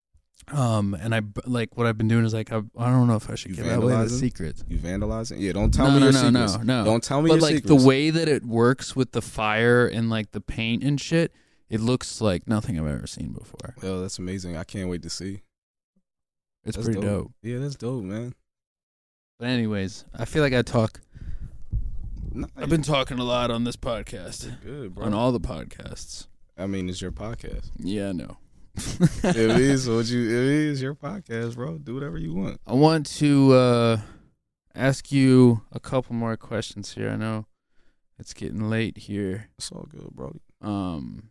A: Um, and I like what I've been doing is like I, I don't know if I should
C: You
A: give away the
C: vandalizing?
A: secrets.
C: You vandalizing? Yeah, don't tell
A: no,
C: me
A: no,
C: your
A: no,
C: secrets.
A: no, no.
C: Don't tell me
A: but
C: your
A: like
C: secrets.
A: the way that it works with the fire and like the paint and shit, it looks like nothing I've ever seen before.
C: Yo, that's amazing. I can't wait to see.
A: It's
C: That's
A: pretty dope.
C: dope. Yeah, that's dope, man.
A: But anyways, I feel like I talk.
C: Nah,
A: I've been talking a lot on this podcast,
C: good, bro.
A: on all the podcasts.
C: I mean, it's your podcast.
A: Yeah, I know.
C: It is what you. It is your podcast, bro. Do whatever you want.
A: I want to uh, ask you a couple more questions here. I know it's getting late here.
C: It's all good, bro.
A: Um,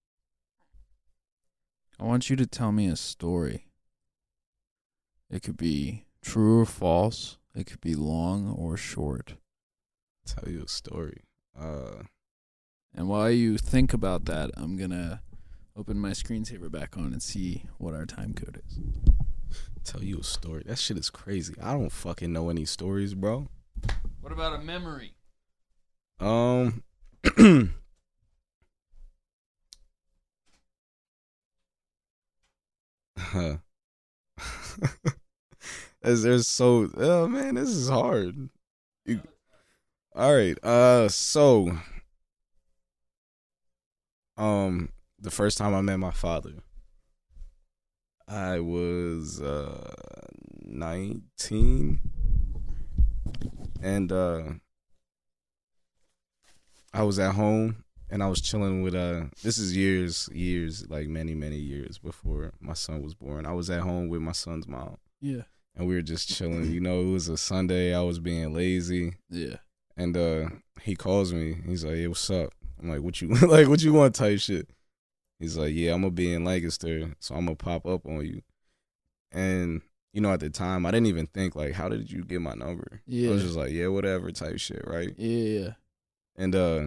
A: I want you to tell me a story. It could be true or false. It could be long or short.
C: Tell you a story. Uh,
A: And while you think about that, I'm gonna open my screensaver back on and see what our time code is.
C: tell you a story. That shit is crazy. I don't fucking know any stories, bro.
A: What about a memory?
C: Um. Huh. As there's so oh man, this is hard. You, all right. Uh so um the first time I met my father, I was uh nineteen, and uh I was at home and I was chilling with uh this is years years like many many years before my son was born. I was at home with my son's mom.
A: Yeah.
C: And we were just chilling. You know, it was a Sunday. I was being lazy.
A: Yeah.
C: And uh, he calls me. He's like, "Hey, what's up?" I'm like, "What you like? What you want?" Type shit. He's like, "Yeah, I'm gonna be in Lancaster, so I'm gonna pop up on you." And you know, at the time, I didn't even think like, "How did you get my number?"
A: Yeah.
C: I was just like, "Yeah, whatever," type shit, right?
A: Yeah. Yeah.
C: And uh,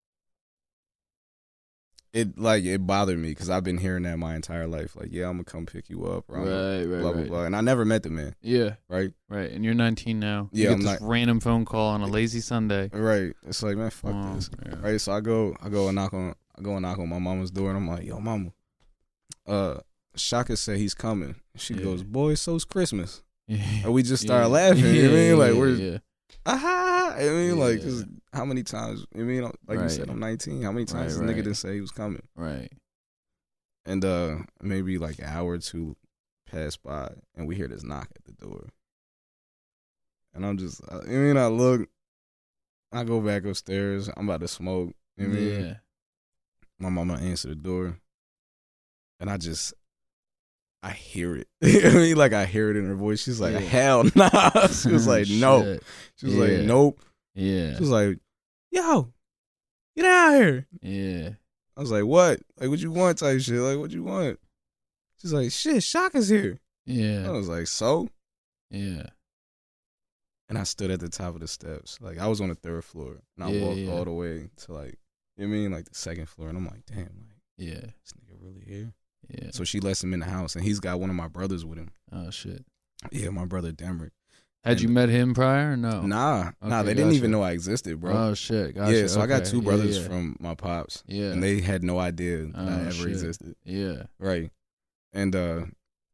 C: it like it bothered me because I've been hearing that my entire life. Like, yeah, I'm gonna come pick you up. Or I'm gonna
A: Right. Right.
C: blah blah
A: right.
C: blah. And I never met the man.
A: Yeah.
C: Right.
A: Right. And you're nineteen now.
C: Yeah,
A: You get
C: I'm
A: this
C: not-
A: random phone call on a lazy Sunday.
C: Right. It's like, man, fuck
A: Oh,
C: this.
A: yeah.
C: Right. So I go, I go and knock on, I go and knock on my mama's door, and I'm like, "Yo, mama, uh, Shaka said he's coming." She
A: Yeah.
C: goes, "Boy, so's Christmas."
A: Yeah.
C: And we just started
A: Yeah.
C: laughing. You know what I mean? Like
A: Yeah,
C: we're,
A: yeah.
C: aha. I mean, like, 'cause
A: Yeah.
C: how many times? I mean, like you said,
A: Right.
C: I'm nineteen. How many times
A: Right,
C: this
A: right.
C: nigga didn't say he was coming?
A: Right.
C: And uh, maybe like an hour or two passed by, and we hear this knock at the door. And I'm just, I mean, I look, I go back upstairs. I'm about to smoke. You know what I mean?
A: Yeah.
C: My mama answered the door, and I just, I hear it. You know what I mean? Like, I hear it in her voice. She's like,
A: Yeah.
C: "Hell nah." She was like, "No."
A: Shit.
C: She was
A: Yeah.
C: like, "Nope."
A: Yeah.
C: She was like, "Yo, get out here."
A: Yeah.
C: I was like, "What? Like, what you want?" Type shit. Like, what you want? She's like, "Shit, Shaka's here." I
A: Yeah.
C: was like, "So?"
A: Yeah.
C: And I stood at the top of the steps. Like, I was on the third floor, and I
A: Yeah,
C: walked
A: yeah.
C: all the way to like, you know what I mean, like the second floor, and I'm like, "Damn, like
A: Yeah.
C: this nigga really here."
A: Yeah.
C: So she lets him in the house, and he's got one of my brothers with him.
A: Oh shit.
C: Yeah, my brother Demrick.
A: Had you
C: And-
A: met him prior or no?
C: Nah, nah,
A: Okay,
C: they didn't
A: gotcha.
C: even know I existed, bro.
A: Oh shit. Gotcha.
C: yeah, so I got
A: Okay.
C: two
A: Yeah,
C: brothers
A: yeah.
C: from my pops,
A: Yeah.
C: and they had no idea that
A: Oh,
C: I ever
A: shit.
C: existed.
A: Yeah.
C: Right. And uh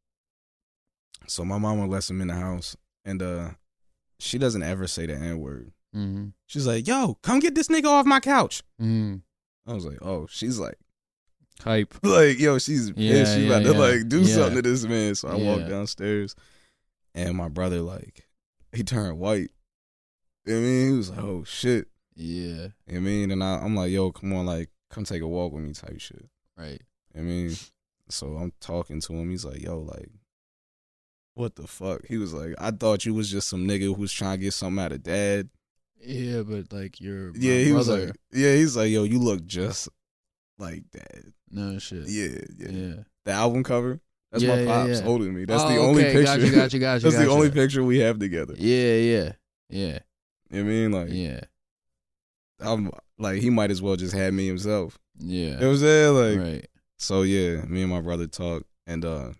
C: so my mama lets him in the house, and uh she doesn't ever say the N-word.
A: Mm-hmm.
C: She's like, "Yo, come get this nigga off my couch."
A: Mm-hmm.
C: I was like, "Oh," she's like,
A: Hype.
C: like, yo, she's
A: Yeah,
C: she's
A: yeah,
C: about to
A: yeah.
C: like do
A: Yeah.
C: something to this man. So I walk
A: Yeah.
C: downstairs, and my brother like he turned white. You know what I mean? He was like, "Oh shit."
A: Yeah.
C: You know what I mean? And I, I'm like, "Yo, come on, like, come take a walk with me," type shit.
A: Right.
C: You know what I mean? So I'm talking to him. He's like, "Yo, like, what the fuck?" He was like, "I thought you was just some nigga who was trying to get something out of dad."
A: Yeah, but like your
C: Yeah, he was
A: brother.
C: like, yeah, he's like, "Yo, you look just like dad."
A: No shit.
C: Yeah, yeah.
A: Yeah.
C: The album cover. That's
A: Yeah,
C: my
A: yeah,
C: pops
A: yeah.
C: holding me. That's
A: Oh,
C: the only
A: okay,
C: picture.
A: Got you, got you, got you.
C: That's
A: got
C: the only
A: you.
C: picture we have together.
A: Yeah, yeah, yeah,
C: You know what I mean? Like,
A: yeah,
C: I'm like, he might as well just have me himself.
A: yeah.
C: You know what I'm saying? Like,
A: Right.
C: so yeah, me and my brother talk, and uh,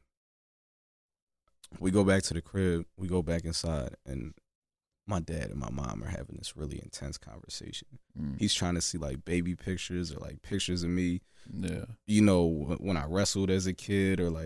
C: we go back to the crib. We go back inside, and my dad and my mom are having this really intense conversation.
A: Mm.
C: He's trying to see like baby pictures or like pictures of me,
A: Yeah.
C: you know, wh- when I wrestled as a kid, or like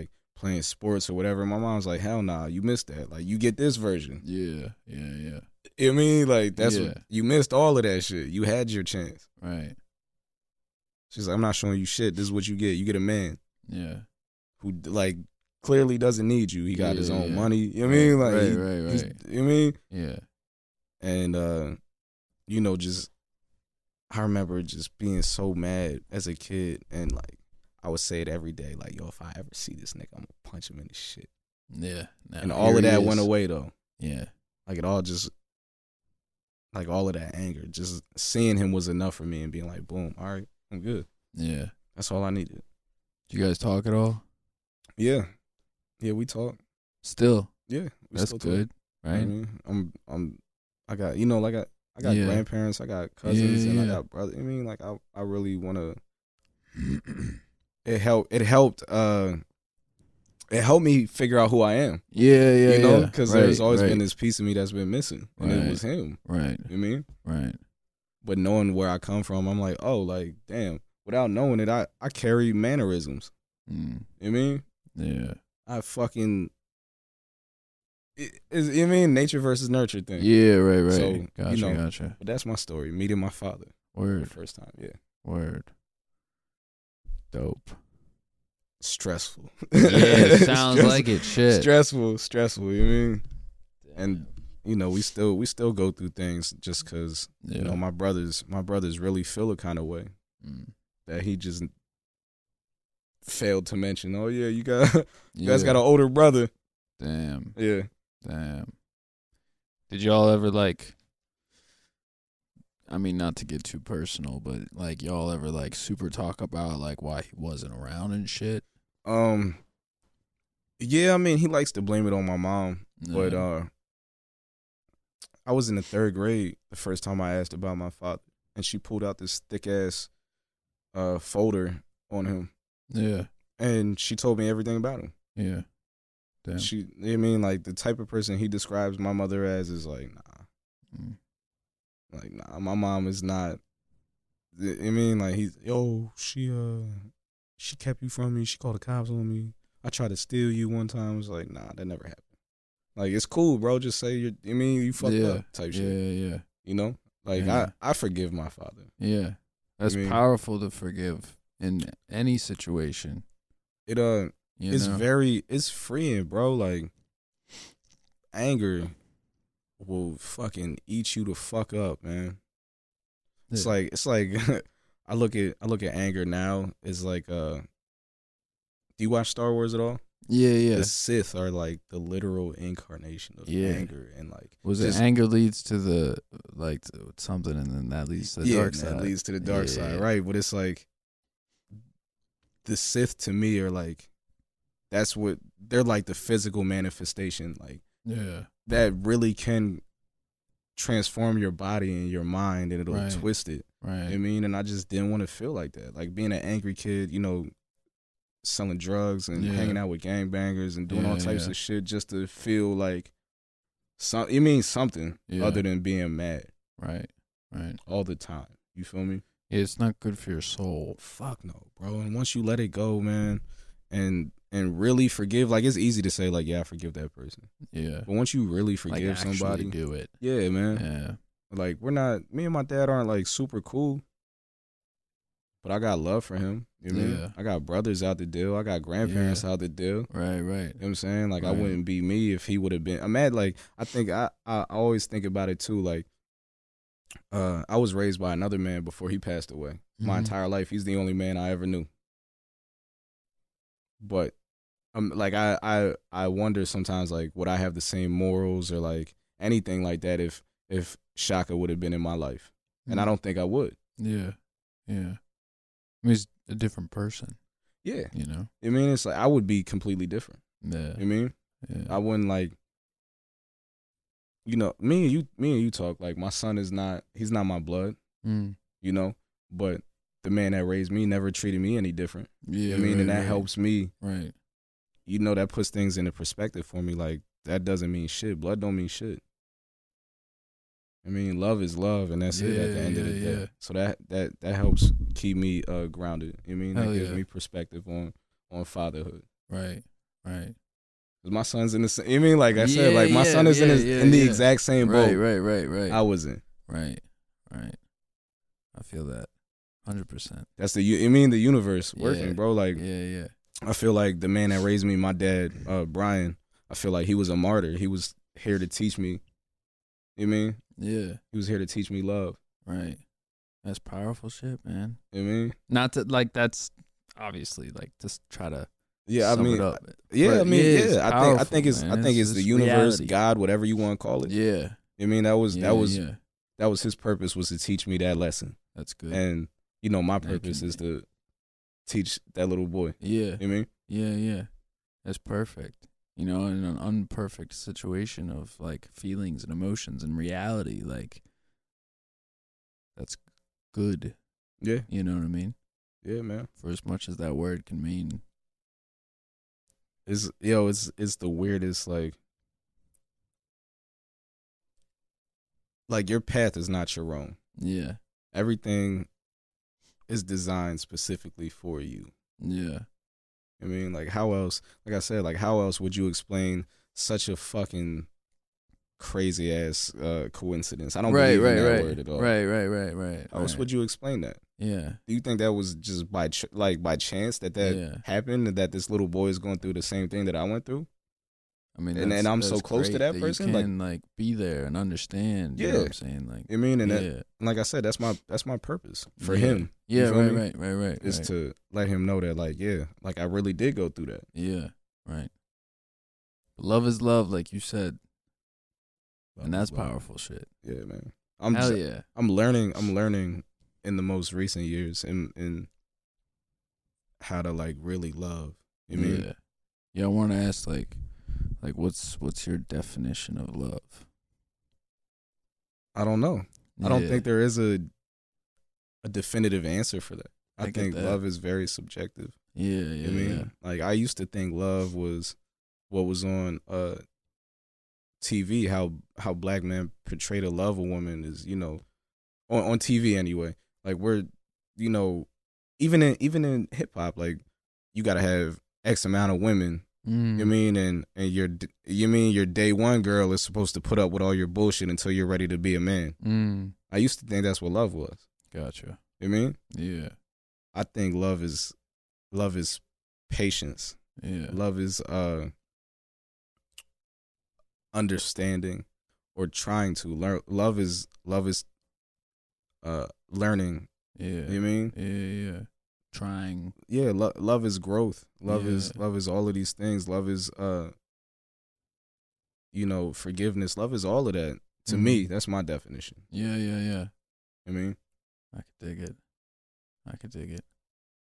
C: playing sports or whatever. My mom was like, hell nah, you missed that. Like, you get this version.
A: Yeah, yeah, yeah.
C: You know what I mean? Like, that's
A: Yeah.
C: what, you missed all of that shit. You had your chance.
A: Right.
C: She's like, I'm not showing you shit. This is what you get. You get a man
A: Yeah.
C: who, like, clearly doesn't need you. He got
A: Yeah,
C: his own
A: yeah.
C: money. You know what I mean? Like,
A: Right,
C: he-
A: right,
C: he's-
A: right.
C: You know what I mean?
A: Yeah.
C: And, uh, you know, just, I remember just being so mad as a kid. And, like, I would say it every day. Like, yo, if I ever see this nigga, I'm going to punch him in the shit.
A: Yeah. Now,
C: And all
A: here
C: of
A: he
C: that
A: is.
C: went away, though.
A: Yeah.
C: Like, it all just, like, all of that anger. Just seeing him was enough for me and being like, boom, all right, I'm good.
A: Yeah.
C: That's all I needed.
A: Do you guys talk at all?
C: Yeah. Yeah, we talk.
A: Still.
C: Yeah. We
A: That's
C: still talk.
A: good.
C: You know what
A: Right?
C: I mean, I'm, I'm, I got, you know, like I, I got
A: Yeah.
C: grandparents, I got cousins,
A: Yeah,
C: and I
A: yeah.
C: got brothers. I mean, like I, I really want to. It helped. It helped. Uh, it helped me figure out who I am.
A: Yeah, yeah,
C: you know,
A: yeah.
C: because
A: Right,
C: there's always
A: right,
C: been this piece of me that's been missing, and
A: Right.
C: it was him.
A: Right.
C: You know what I mean?
A: Right.
C: But knowing where I come from, I'm like, oh, like damn. Without knowing it, I, I carry mannerisms.
A: Mm.
C: You know what I mean?
A: Yeah.
C: I fucking. It, it's, you know what I mean? Nature versus nurture thing.
A: Yeah, right, right.
C: So,
A: gotcha,
C: you know,
A: gotcha.
C: But that's my story. Meeting my father the
A: Word.
C: first time. Yeah.
A: Word. Dope.
C: Stressful.
A: Yeah, sounds
C: Stress-
A: like it. Shit.
C: Stressful, stressful. You know what I mean? And you know, we still we still go through things just because
A: Yeah.
C: you know my brothers my brothers really feel a kind of way
A: Mm.
C: that he just failed to mention. Oh yeah, you got you
A: Yeah.
C: guys got an older brother.
A: Damn.
C: Yeah.
A: Damn. Did y'all ever like? I mean, not to get too personal, but like y'all ever like super talk about like why he wasn't around and shit?
C: Um. Yeah, I mean, he likes to blame it on my mom, but
A: Yeah.
C: uh, I was in the third grade the first time I asked about my father, and she pulled out this thick ass uh folder on him,
A: Yeah.
C: and she told me everything about him.
A: Yeah. Damn.
C: She, I mean, like the type of person he describes my mother as is like, nah,
A: Mm.
C: like nah, my mom is not. I mean, like he's, yo, she uh, she kept you from me. She called the cops on me. I tried to steal you one time. It's like, nah, that never happened. Like it's cool, bro. Just say you. I mean, you fucked
A: Yeah.
C: up, type
A: Yeah,
C: shit.
A: yeah,
C: You know, like
A: Yeah.
C: I, I forgive my father.
A: yeah. That's
C: I mean-
A: powerful to forgive in any situation.
C: It uh,
A: You
C: it's
A: know?
C: very, it's freeing, bro. Like anger will fucking eat you the fuck up, man. It's
A: Yeah.
C: like it's like I look at I look at anger now. It's like uh, do you watch Star Wars at all?
A: yeah, yeah.
C: The Sith are like the literal incarnation of
A: Yeah.
C: anger, and like
A: Was
C: just-
A: it anger leads to the like to something, and then that leads to the
C: yeah,
A: dark
C: that
A: side?
C: leads to the dark
A: Yeah.
C: side, right? But it's like the Sith to me are like that's what they're like the physical manifestation, like
A: Yeah,
C: that really can transform your body and your mind, and it'll
A: Right.
C: twist it. You know what I
A: right.
C: mean, and I just didn't want to feel like that. Like being an angry kid, you know, selling drugs and
A: Yeah.
C: hanging out with gangbangers and doing all
A: Yeah,
C: types
A: yeah.
C: of shit just to feel like some. It means something
A: Yeah.
C: other than being mad
A: Right, right.
C: all the time. You feel me?
A: Yeah, it's not good for your soul.
C: Fuck no, bro. And once you let it go, man, and and really forgive, like it's easy to say, like, yeah, I forgive that person.
A: Yeah,
C: But once you really
A: like
C: forgive
A: actually
C: somebody,
A: do it.
C: yeah, man.
A: Yeah,
C: Like we're not. Me and my dad aren't like super cool. But I got love for him. You know what I mean?
A: Yeah.
C: I got brothers out the deal. I got grandparents out the deal.
A: right, right.
C: You know what I'm saying? Like, I
A: Right.
C: wouldn't be me if he would have been. I'm mad, like, I think I, I always think about it, too. Like, uh, I was raised by another man before he passed away. My
A: Mhm.
C: entire life, he's the only man I ever knew. But, um, like, I, I, I wonder sometimes, like, would I have the same morals or, like, anything like that if, if Shaka would have been in my life? And I
A: Mm.
C: don't think I would.
A: Yeah, yeah. I mean, he's a different person.
C: Yeah.
A: You know.
C: I mean, it's like, I would be completely different.
A: Yeah,
C: You know what I mean?
A: yeah.
C: I wouldn't like, you know, me and you, me and you talk like my son is not, he's not my blood,
A: Mm.
C: you know, but the man that raised me never treated me any different.
A: Yeah,
C: You know what I mean, and
A: right,
C: that
A: right.
C: helps me,
A: Right.
C: you know, that puts things into perspective for me. Like that doesn't mean shit. Blood don't mean shit. I mean, love is love, and that's it at the
A: Yeah,
C: end of the
A: yeah,
C: day.
A: yeah.
C: So that that that helps keep me uh, grounded. You know what I mean,
A: Hell
C: that gives
A: yeah.
C: me perspective on on fatherhood.
A: Right, Right.
C: Cause my son's in the same. You mean like I said,
A: Yeah,
C: like my
A: yeah,
C: son is
A: yeah,
C: in his,
A: yeah,
C: in the
A: yeah.
C: exact same boat.
A: Right, right, right, right.
C: I was in.
A: Right, right. I feel that, hundred percent.
C: That's the. You mean the universe working,
A: Yeah.
C: bro? Like
A: Yeah, yeah.
C: I feel like the man that raised me, my dad, uh, Brian. I feel like he was a martyr. He was here to teach me. You mean?
A: Yeah.
C: He was here to teach me love.
A: Right. That's powerful shit, man.
C: You mean?
A: Not to like that's obviously like just try to
C: Yeah, I
A: sum
C: mean,
A: it up.
C: yeah,
A: But
C: I mean,
A: yeah, it's
C: yeah. I think I
A: powerful,
C: think it's
A: man.
C: I think
A: It's
C: it's the
A: just
C: universe,
A: reality.
C: God, whatever you want to call it.
A: Yeah.
C: I mean, that was
A: yeah,
C: that was
A: yeah.
C: that was his purpose, was to teach me that lesson.
A: That's good.
C: And you know, my
A: That
C: purpose
A: can
C: is
A: be.
C: to teach that little boy.
A: yeah.
C: You mean?
A: Yeah, yeah. That's perfect. You know, in an unperfect situation of like feelings and emotions and reality, like that's good.
C: Yeah,
A: You know what I mean?
C: yeah, man.
A: For as much as that word can mean.
C: It's yo, it's it's the weirdest, like like your path is not your own.
A: Yeah.
C: Everything is designed specifically for you.
A: Yeah.
C: I mean, like how else? Like I said, like how else would you explain such a fucking crazy ass uh, coincidence? I don't
A: right,
C: believe
A: right,
C: in that
A: right.
C: word at all.
A: Right, right, right, right.
C: How else
A: right.
C: would you explain that?
A: Yeah.
C: Do you think that was just by ch- like by chance that that
A: Yeah.
C: happened, and that this little boy is going through the same thing that I went through?
A: I mean,
C: And-
A: that's,
C: and I'm so
A: that's
C: close to
A: great
C: that person,
A: You
C: like-
A: can like, be there and understand. You know
C: Yeah.
A: what I'm saying? Like,
C: You mean, and
A: yeah,
C: that, like I said, that's my that's my purpose for
A: Yeah.
C: him.
A: yeah,
C: feel
A: right,
C: me?
A: right, right, right.
C: Is
A: right.
C: to let him know that, like, yeah, like I really did go through that.
A: yeah, right. Love is love, like you said, and that's
C: Love.
A: powerful shit.
C: Yeah, man. I'm
A: Hell
C: just,
A: yeah.
C: I'm learning. I'm learning in the most recent years in in how to like really love. You mean?
A: Yeah. Yeah, I want to ask like, like what's what's your definition of love?
C: I don't know. I don't
A: Yeah.
C: think there is a a definitive answer for that. I,
A: I get
C: think
A: that.
C: love is very subjective.
A: Yeah, yeah,
C: I mean,
A: yeah.
C: like I used to think love was what was on uh T V. How how black men portray to love a woman is, you know, on on T V anyway. Like we're, you know, even in even in hip hop, like you gotta have X amount of women.
A: Mm.
C: You mean and and your you mean your day one girl is supposed to put up with all your bullshit until you're ready to be a man.
A: Mm.
C: I used to think that's what love was.
A: Gotcha.
C: You mean?
A: Yeah,
C: I think love is love is patience.
A: yeah.
C: Love is uh understanding or trying to learn. Love is love is uh learning.
A: Yeah.
C: You mean?
A: Yeah, yeah. Trying.
C: Yeah, lo- love is growth. Love is
A: Yeah.
C: love is all of these things. Love is uh you know, forgiveness. Love is all of that. To
A: Mhm.
C: me, that's my definition.
A: Yeah, yeah, yeah.
C: I mean,
A: I could dig it. I could dig it.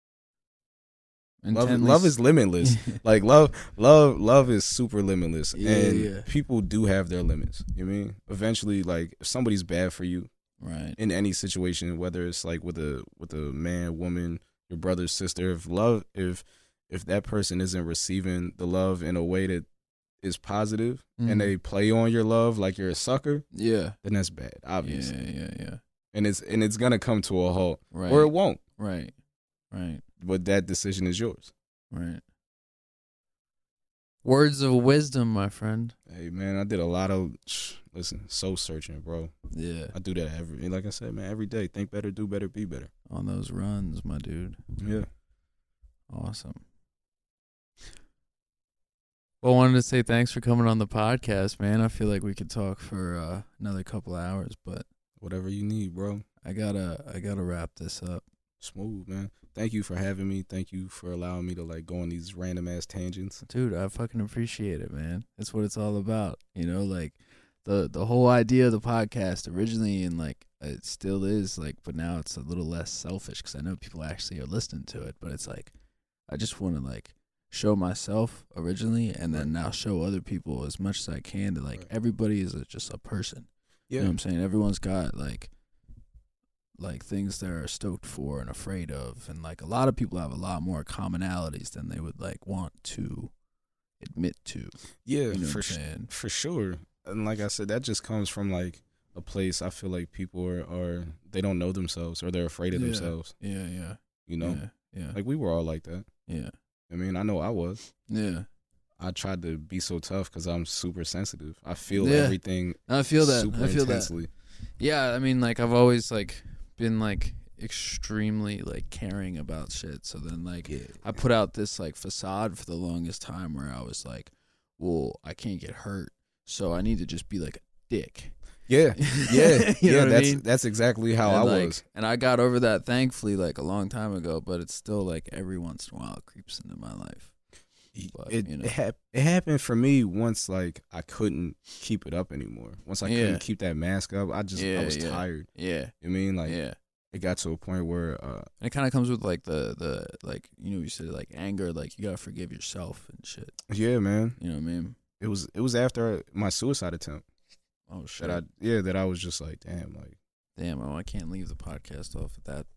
C: love
A: Intently
C: love
A: s-
C: is limitless. Like love love love is super limitless.
A: Yeah,
C: and
A: yeah.
C: people do have their limits. You mean? Eventually, like if somebody's bad for you
A: right.
C: in any situation, whether it's like with a with a man, woman, your brother, sister, if love if if that person isn't receiving the love in a way that is positive
A: Mhm.
C: and they play on your love like you're a sucker,
A: Yeah.
C: then that's bad, obviously.
A: Yeah, yeah, yeah.
C: And it's and it's gonna come to a halt.
A: Right.
C: Or it won't.
A: Right. Right.
C: But that decision is yours.
A: Right. Words of wisdom, my friend.
C: Hey man, I did a lot of listen, soul searching, bro.
A: Yeah.
C: I do that every like I said, man, every day. Think better, do better, be better.
A: On those runs, my dude.
C: Yeah.
A: Awesome. Well, I wanted to say thanks for coming on the podcast, man. I feel like we could talk for uh, another couple of hours, but
C: Whatever you need, bro.
A: I gotta, I gotta wrap this up.
C: Smooth, man. Thank you for having me. Thank you for allowing me to like go on these random ass tangents.
A: Dude, I fucking appreciate it, man. That's what it's all about. You know, like the the whole idea of the podcast originally, and like it still is, like, but now it's a little less selfish because I know people actually are listening to it. But it's like I just want to like show myself originally, and then now show other people as much as I can to like
C: Right.
A: everybody is a, just a person.
C: Yeah.
A: You know what I'm saying? Everyone's got like like things they're stoked for and afraid of, and like a lot of people have a lot more commonalities than they would like want to admit to.
C: Yeah,
A: You know
C: for
A: what I'm
C: sh-
A: saying?
C: for sure. And like I said, that just comes from like a place I feel like people are, are they don't know themselves or they're afraid of
A: Yeah.
C: themselves.
A: Yeah, yeah,
C: You know,
A: yeah, yeah,
C: like we were all like that.
A: yeah,
C: I mean, I know I was.
A: yeah.
C: I tried to be so tough because I'm super sensitive. I feel
A: Yeah.
C: everything.
A: I feel that.
C: super
A: I feel
C: intensely.
A: that. Yeah, I mean, like I've always like been like extremely like caring about shit. So then like
C: Yeah.
A: I put out this like facade for the longest time where I was like, well, I can't get hurt, so I need to just be like a dick.
C: Yeah, yeah,
A: You know
C: yeah.
A: what I
C: That's
A: mean?
C: that's exactly how
A: and
C: I
A: like,
C: was.
A: and I got over that thankfully like a long time ago, but it's still like every once in a while it creeps into my life. But,
C: it
A: you know.
C: it, hap- it happened for me once. Like I couldn't keep it up anymore. Once I
A: Yeah.
C: couldn't keep that mask up, I just
A: Yeah,
C: I was
A: yeah.
C: tired.
A: Yeah,
C: You mean like
A: yeah.
C: it got to a point where uh,
A: And it kind of comes with like the the like you know you said like anger, like you gotta forgive yourself and shit.
C: yeah, man.
A: You know what I mean?
C: It was it was after my suicide attempt
A: Oh shit!
C: that I yeah that I was just like damn like
A: Damn, oh, I can't leave the podcast off at that.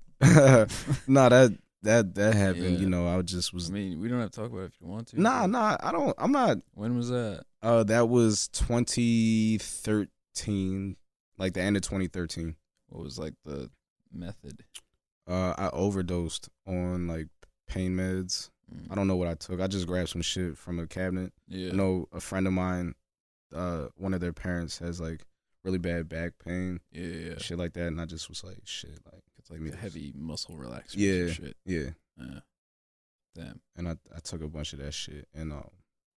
C: no that that that happened.
A: Yeah.
C: You know I just was
A: I mean, we don't have to talk about it if you want to.
C: nah
A: but
C: nah I don't I'm not.
A: When was that?
C: Uh, that was twenty thirteen, like the end of twenty thirteen.
A: What was like the method?
C: Uh, I overdosed on like pain meds.
A: Mm.
C: I don't know what I took. I just grabbed some shit from a cabinet.
A: Yeah.
C: I know a friend of mine, uh, one of their parents has like really bad back pain,
A: Yeah, yeah.
C: shit like that, and I just was like, shit, like
A: It's like
C: give me
A: the
C: this.
A: heavy muscle relaxers.
C: Yeah.
A: And shit.
C: Yeah,
A: Yeah. Damn.
C: and I I took a bunch of that shit, and um,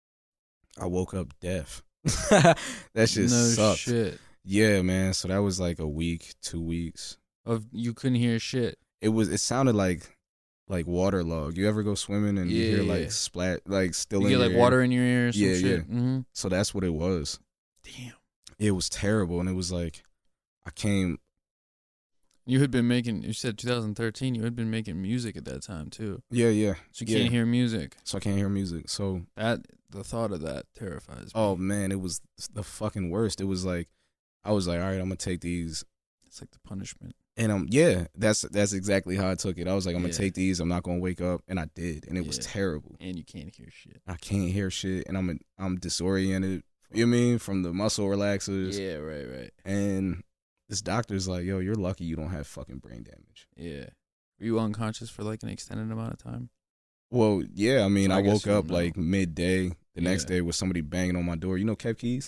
C: I woke up deaf. That shit
A: no
C: sucked.
A: shit.
C: Yeah, man. So that was like a week, two weeks.
A: Of you couldn't hear shit.
C: It was. It sounded like like waterlogged. You ever go swimming and you
A: Yeah,
C: hear
A: yeah.
C: like splat, like still
A: You
C: in
A: get
C: your
A: like
C: ear?
A: water in your ear. Or some
C: Yeah,
A: shit.
C: yeah.
A: Mm-hmm.
C: So that's what it was.
A: Damn.
C: It was terrible, and it was like I came.
A: You had been making. You said twenty thirteen. You had been making music at that time too.
C: Yeah, yeah.
A: So you
C: yeah.
A: can't hear music.
C: So I can't hear music. So
A: That the thought of that terrifies me.
C: oh man, it was the fucking worst. It was like I was like, all right, I'm gonna take these,
A: It's like the punishment.
C: and um, yeah, that's that's exactly how I took it. I was like, I'm gonna
A: Yeah.
C: take these. I'm not gonna wake up, and I did, and it was
A: Yeah.
C: terrible.
A: And you can't hear shit.
C: I can't hear shit, and I'm I'm disoriented. You know what I mean, from the muscle relaxers.
A: Yeah, right, right.
C: And this doctor's like, yo, you're lucky you don't have fucking brain damage.
A: Yeah. Were you unconscious for like an extended amount of time?
C: Well, yeah, I mean,
A: I
C: I,
A: guess
C: woke
A: you don't
C: up
A: know.
C: like midday. The next
A: Yeah.
C: day was somebody banging on my door. You know Kev Keys?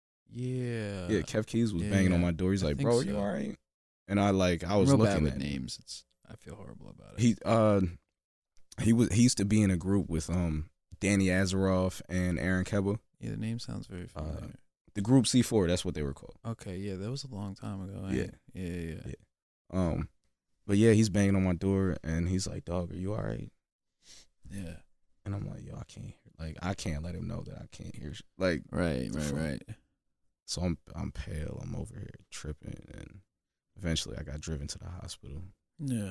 A: Yeah.
C: yeah, Kev Keys was
A: yeah,
C: banging on
A: yeah.
C: my door. He's
A: I
C: like,
A: think
C: bro, are you
A: so.
C: all right? And I like, I was
A: Real bad
C: looking
A: with
C: at him.
A: names. It's I feel horrible about it.
C: He, uh, he was, he used to be in a group with um Danny Azaroff and Aaron Keba.
A: yeah, the name sounds very
C: Uh,
A: familiar.
C: The group C four, that's what they were called.
A: Okay, yeah, that was a long time ago.
C: Yeah.
A: ain't it? Yeah, yeah, yeah.
C: Yeah. Um, but yeah, he's banging on my door, and he's like, dog, are you all right?
A: Yeah.
C: And I'm like, yo, I can't, like, I can't let him know that I can't hear, sh- like,
A: Right,
C: The
A: right,
C: fuck?
A: right.
C: so I'm, I'm pale, I'm over here tripping, and eventually I got driven to the hospital.
A: Yeah.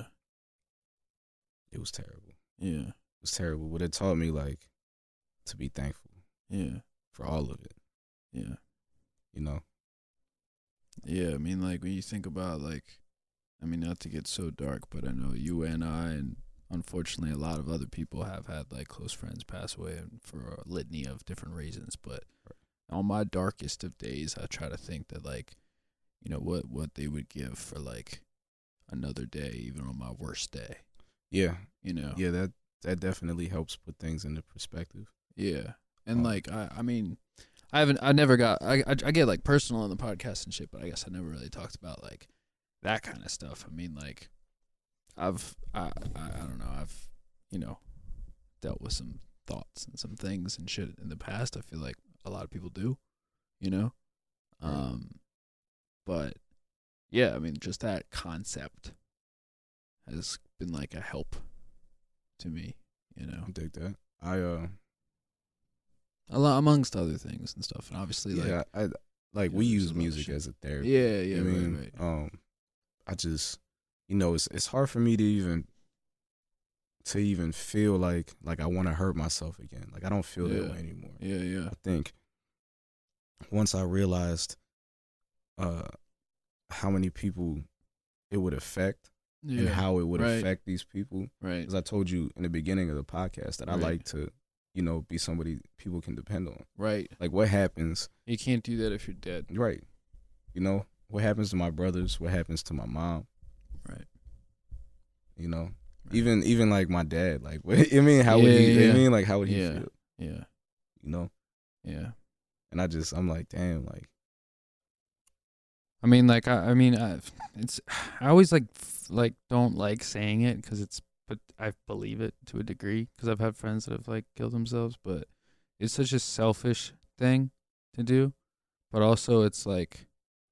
C: It was terrible.
A: Yeah.
C: It was terrible, but it taught me, like, to be thankful
A: Yeah.
C: for all of it,
A: Yeah.
C: you know?
A: Yeah, I mean, like, when you think about, like, I mean, not to get so dark, but I know you and I, and unfortunately a lot of other people have had, like, close friends pass away and for a litany of different reasons. But on my darkest of days, I try to think that, like, you know, what, what they would give for, like, another day, even on my worst day,
C: Yeah.
A: you know?
C: Yeah, that, that definitely helps put things into perspective.
A: Yeah. And,
C: Um,
A: like, I, I mean, I haven't, I never got, I, I, I get, like, personal on the podcast and shit, but I guess I never really talked about, like, that kind of stuff. I mean, like, I've, I, I, I don't know, I've, you know, dealt with some thoughts and some things and shit in the past. I feel like a lot of people do, you know?
C: Right.
A: Um, but, yeah, I mean, just that concept has been, like, a help to me, you know?
C: I dig that. I, uh,
A: A lot, amongst other things and stuff. And obviously, like,
C: yeah, I, like,
A: yeah,
C: we
A: there's
C: use
A: a lot of
C: music
A: shit.
C: as a therapy.
A: yeah, yeah,
C: I mean,
A: right, right.
C: um, I just, you know, it's it's hard for me to even to even feel like like I want to hurt myself again. Like I don't feel
A: Yeah.
C: that way anymore.
A: Yeah, yeah.
C: I think once I realized uh how many people it would affect
A: Yeah.
C: and how it would
A: right.
C: affect these people,
A: Right.
C: because I told you in the beginning of the podcast that I
A: Right.
C: like to, you know, be somebody people can depend on.
A: Right.
C: Like what happens,
A: You can't do that if you're dead.
C: right? You know, what happens to my brothers? What happens to my mom?
A: Right.
C: You know,
A: Right.
C: even even like my dad. Like, what, I mean, how would
A: Yeah,
C: he?
A: yeah.
C: I mean, like, how would he
A: Yeah.
C: feel?
A: Yeah.
C: you know?
A: Yeah.
C: And I just, I'm like, damn, like.
A: I mean, like, I, I mean, I, it's, I always like, f- like, don't like saying it because it's, but I believe it to a degree because I've had friends that have like killed themselves, but it's such a selfish thing to do. But also it's like,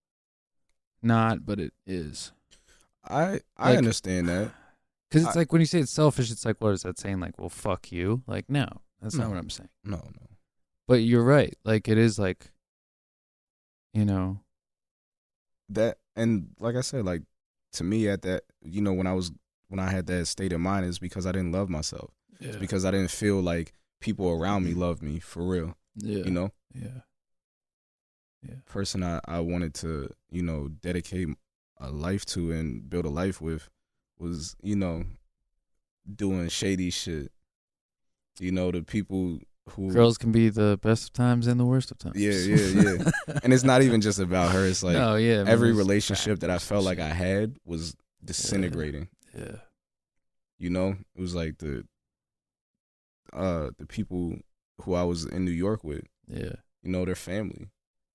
A: not, but it is.
C: I, I
A: Like,
C: understand that.
A: Because it's
C: I,
A: like when you say it's selfish, it's like, what is that saying? Like, well, fuck you. Like, no, that's
C: no,
A: not what I'm saying.
C: No, no.
A: But you're right. Like, it is like, you know.
C: That, and like I said, like, to me at that, you know, when I was, when I had that state of mind, is because I didn't love myself.
A: Yeah.
C: It's because I didn't feel like people around me loved me for real.
A: Yeah.
C: You know?
A: Yeah. Yeah.
C: Person I, I wanted to, you know, dedicate a life to and build a life with was, you know, doing shady shit. You know, the people who...
A: Girls can be the best of times and the worst of times.
C: Yeah, yeah, yeah. And it's not even just about her. It's like
A: no, yeah, I mean,
C: every relationship that I felt like
A: shit.
C: I had was disintegrating.
A: Yeah. yeah.
C: You know? It was like the uh the people who I was in New York with,
A: Yeah.
C: you know, their family.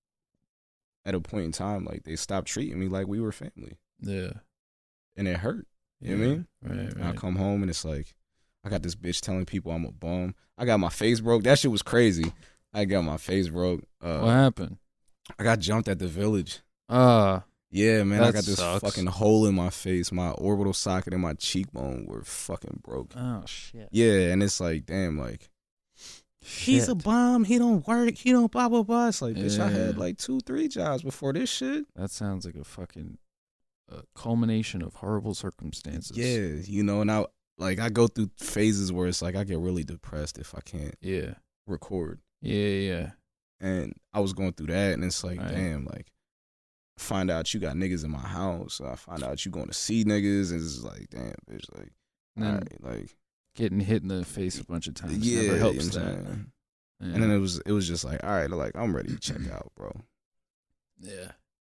C: At a point in time, like, they stopped treating me like we were family.
A: Yeah.
C: And it hurt. You
A: yeah.
C: know what I mean?
A: Right,
C: And I
A: right.
C: come home and it's like, I got this bitch telling people I'm a bum. I got my face broke. That shit was crazy. I got my face broke. Uh,
A: What happened?
C: I got jumped at the Village.
A: Uh,
C: Yeah, man.
A: That
C: I got this
A: sucks.
C: fucking hole in my face. My orbital socket and my cheekbone were fucking broke.
A: oh, shit.
C: Yeah, and it's like, damn, like, he's a
A: Shit.
C: bum. He don't work. He don't blah, blah, blah. It's like, bitch, I had
A: Yeah.
C: like two, three jobs before this shit.
A: That sounds like a fucking uh, culmination of horrible circumstances.
C: Yeah, you know, and I, like, I go through phases where it's like I get really depressed if I can't
A: Yeah.
C: record.
A: Yeah, yeah.
C: And I was going through that, and it's like,
A: Right.
C: damn, like, find out you got niggas in my house. I find out you going to see niggas, and it's like, damn, bitch, like,
A: And
C: all
A: then
C: right, like,
A: getting hit in the face a bunch of times
C: yeah,
A: never
C: you
A: helps
C: know what
A: that.
C: I'm saying?
A: Yeah.
C: And then it was, it was just like, all right, like, I'm ready to check out, bro.
A: yeah.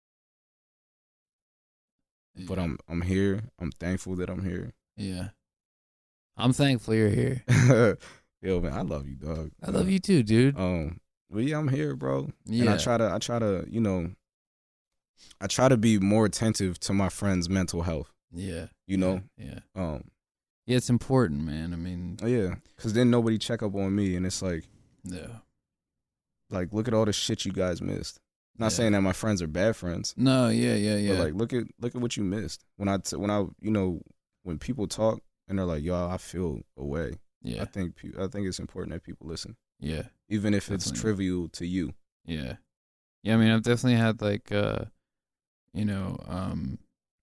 C: But
A: Yeah.
C: I'm, I'm here. I'm thankful that I'm here.
A: Yeah. I'm thankful you're here.
C: Yo, man, I love you, dog.
A: I love you too, dude.
C: Um, but yeah, I'm here, bro.
A: Yeah.
C: And I try to, I try to, you know, I try to be more attentive to my friends' mental health.
A: Yeah.
C: You know,
A: Yeah.
C: um,
A: Yeah, it's important, man. I mean,
C: oh, yeah, because then nobody check up on me, and it's like,
A: yeah.
C: like, look at all the shit you guys missed. Not
A: Yeah.
C: saying that my friends are bad friends,
A: No, yeah, yeah, yeah.
C: but like, look at look at what you missed. When I t- when I you know when people talk and they're like, "Yo, I feel away."
A: yeah.
C: I think pe- I think it's important that people listen,
A: Yeah.
C: even if it's
A: Definitely.
C: trivial to you.
A: Yeah. Yeah, I mean, I've definitely had like uh you know, um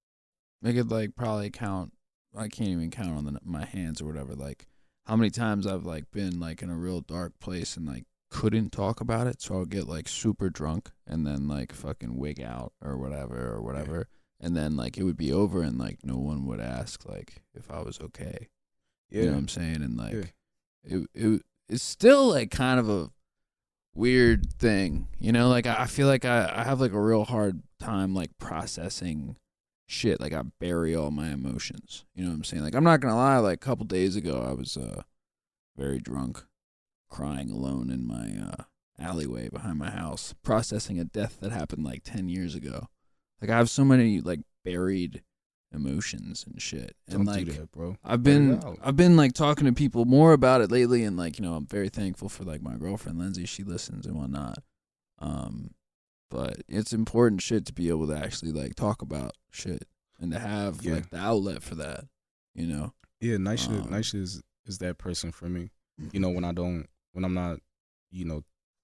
A: I could like probably count I can't even count on the, my hands or whatever, like how many times I've like been like in a real dark place and like couldn't talk about it, so I'll get like super drunk and then like fucking wig out or whatever or whatever. And then like it would be over and like no one would ask like if I was okay.
C: Yeah,
A: You know what I'm saying? And like
C: Yeah.
A: it it it's still like kind of a weird thing. You know, like I I feel like I, I have like a real hard time like processing shit. Like I bury all my emotions. You know what I'm saying? Like I'm not gonna lie, like a couple days ago I was uh very drunk, crying alone in my uh alleyway behind my house, processing a death that happened like ten years ago. Like I have so many like buried emotions and shit. And
C: don't
A: like
C: do that, bro.
A: I've
C: Let it
A: been
C: out.
A: I've been like talking to people more about it lately, and like, you know, I'm very thankful for like my girlfriend Lindsay. She listens and whatnot. Um, but it's important shit to be able to actually like talk about shit and to have
C: Yeah.
A: like the outlet for that. You know.
C: Yeah, Nisha,
A: Um,
C: Nisha is is that person for me. You know, when I don't, when I'm not, you know,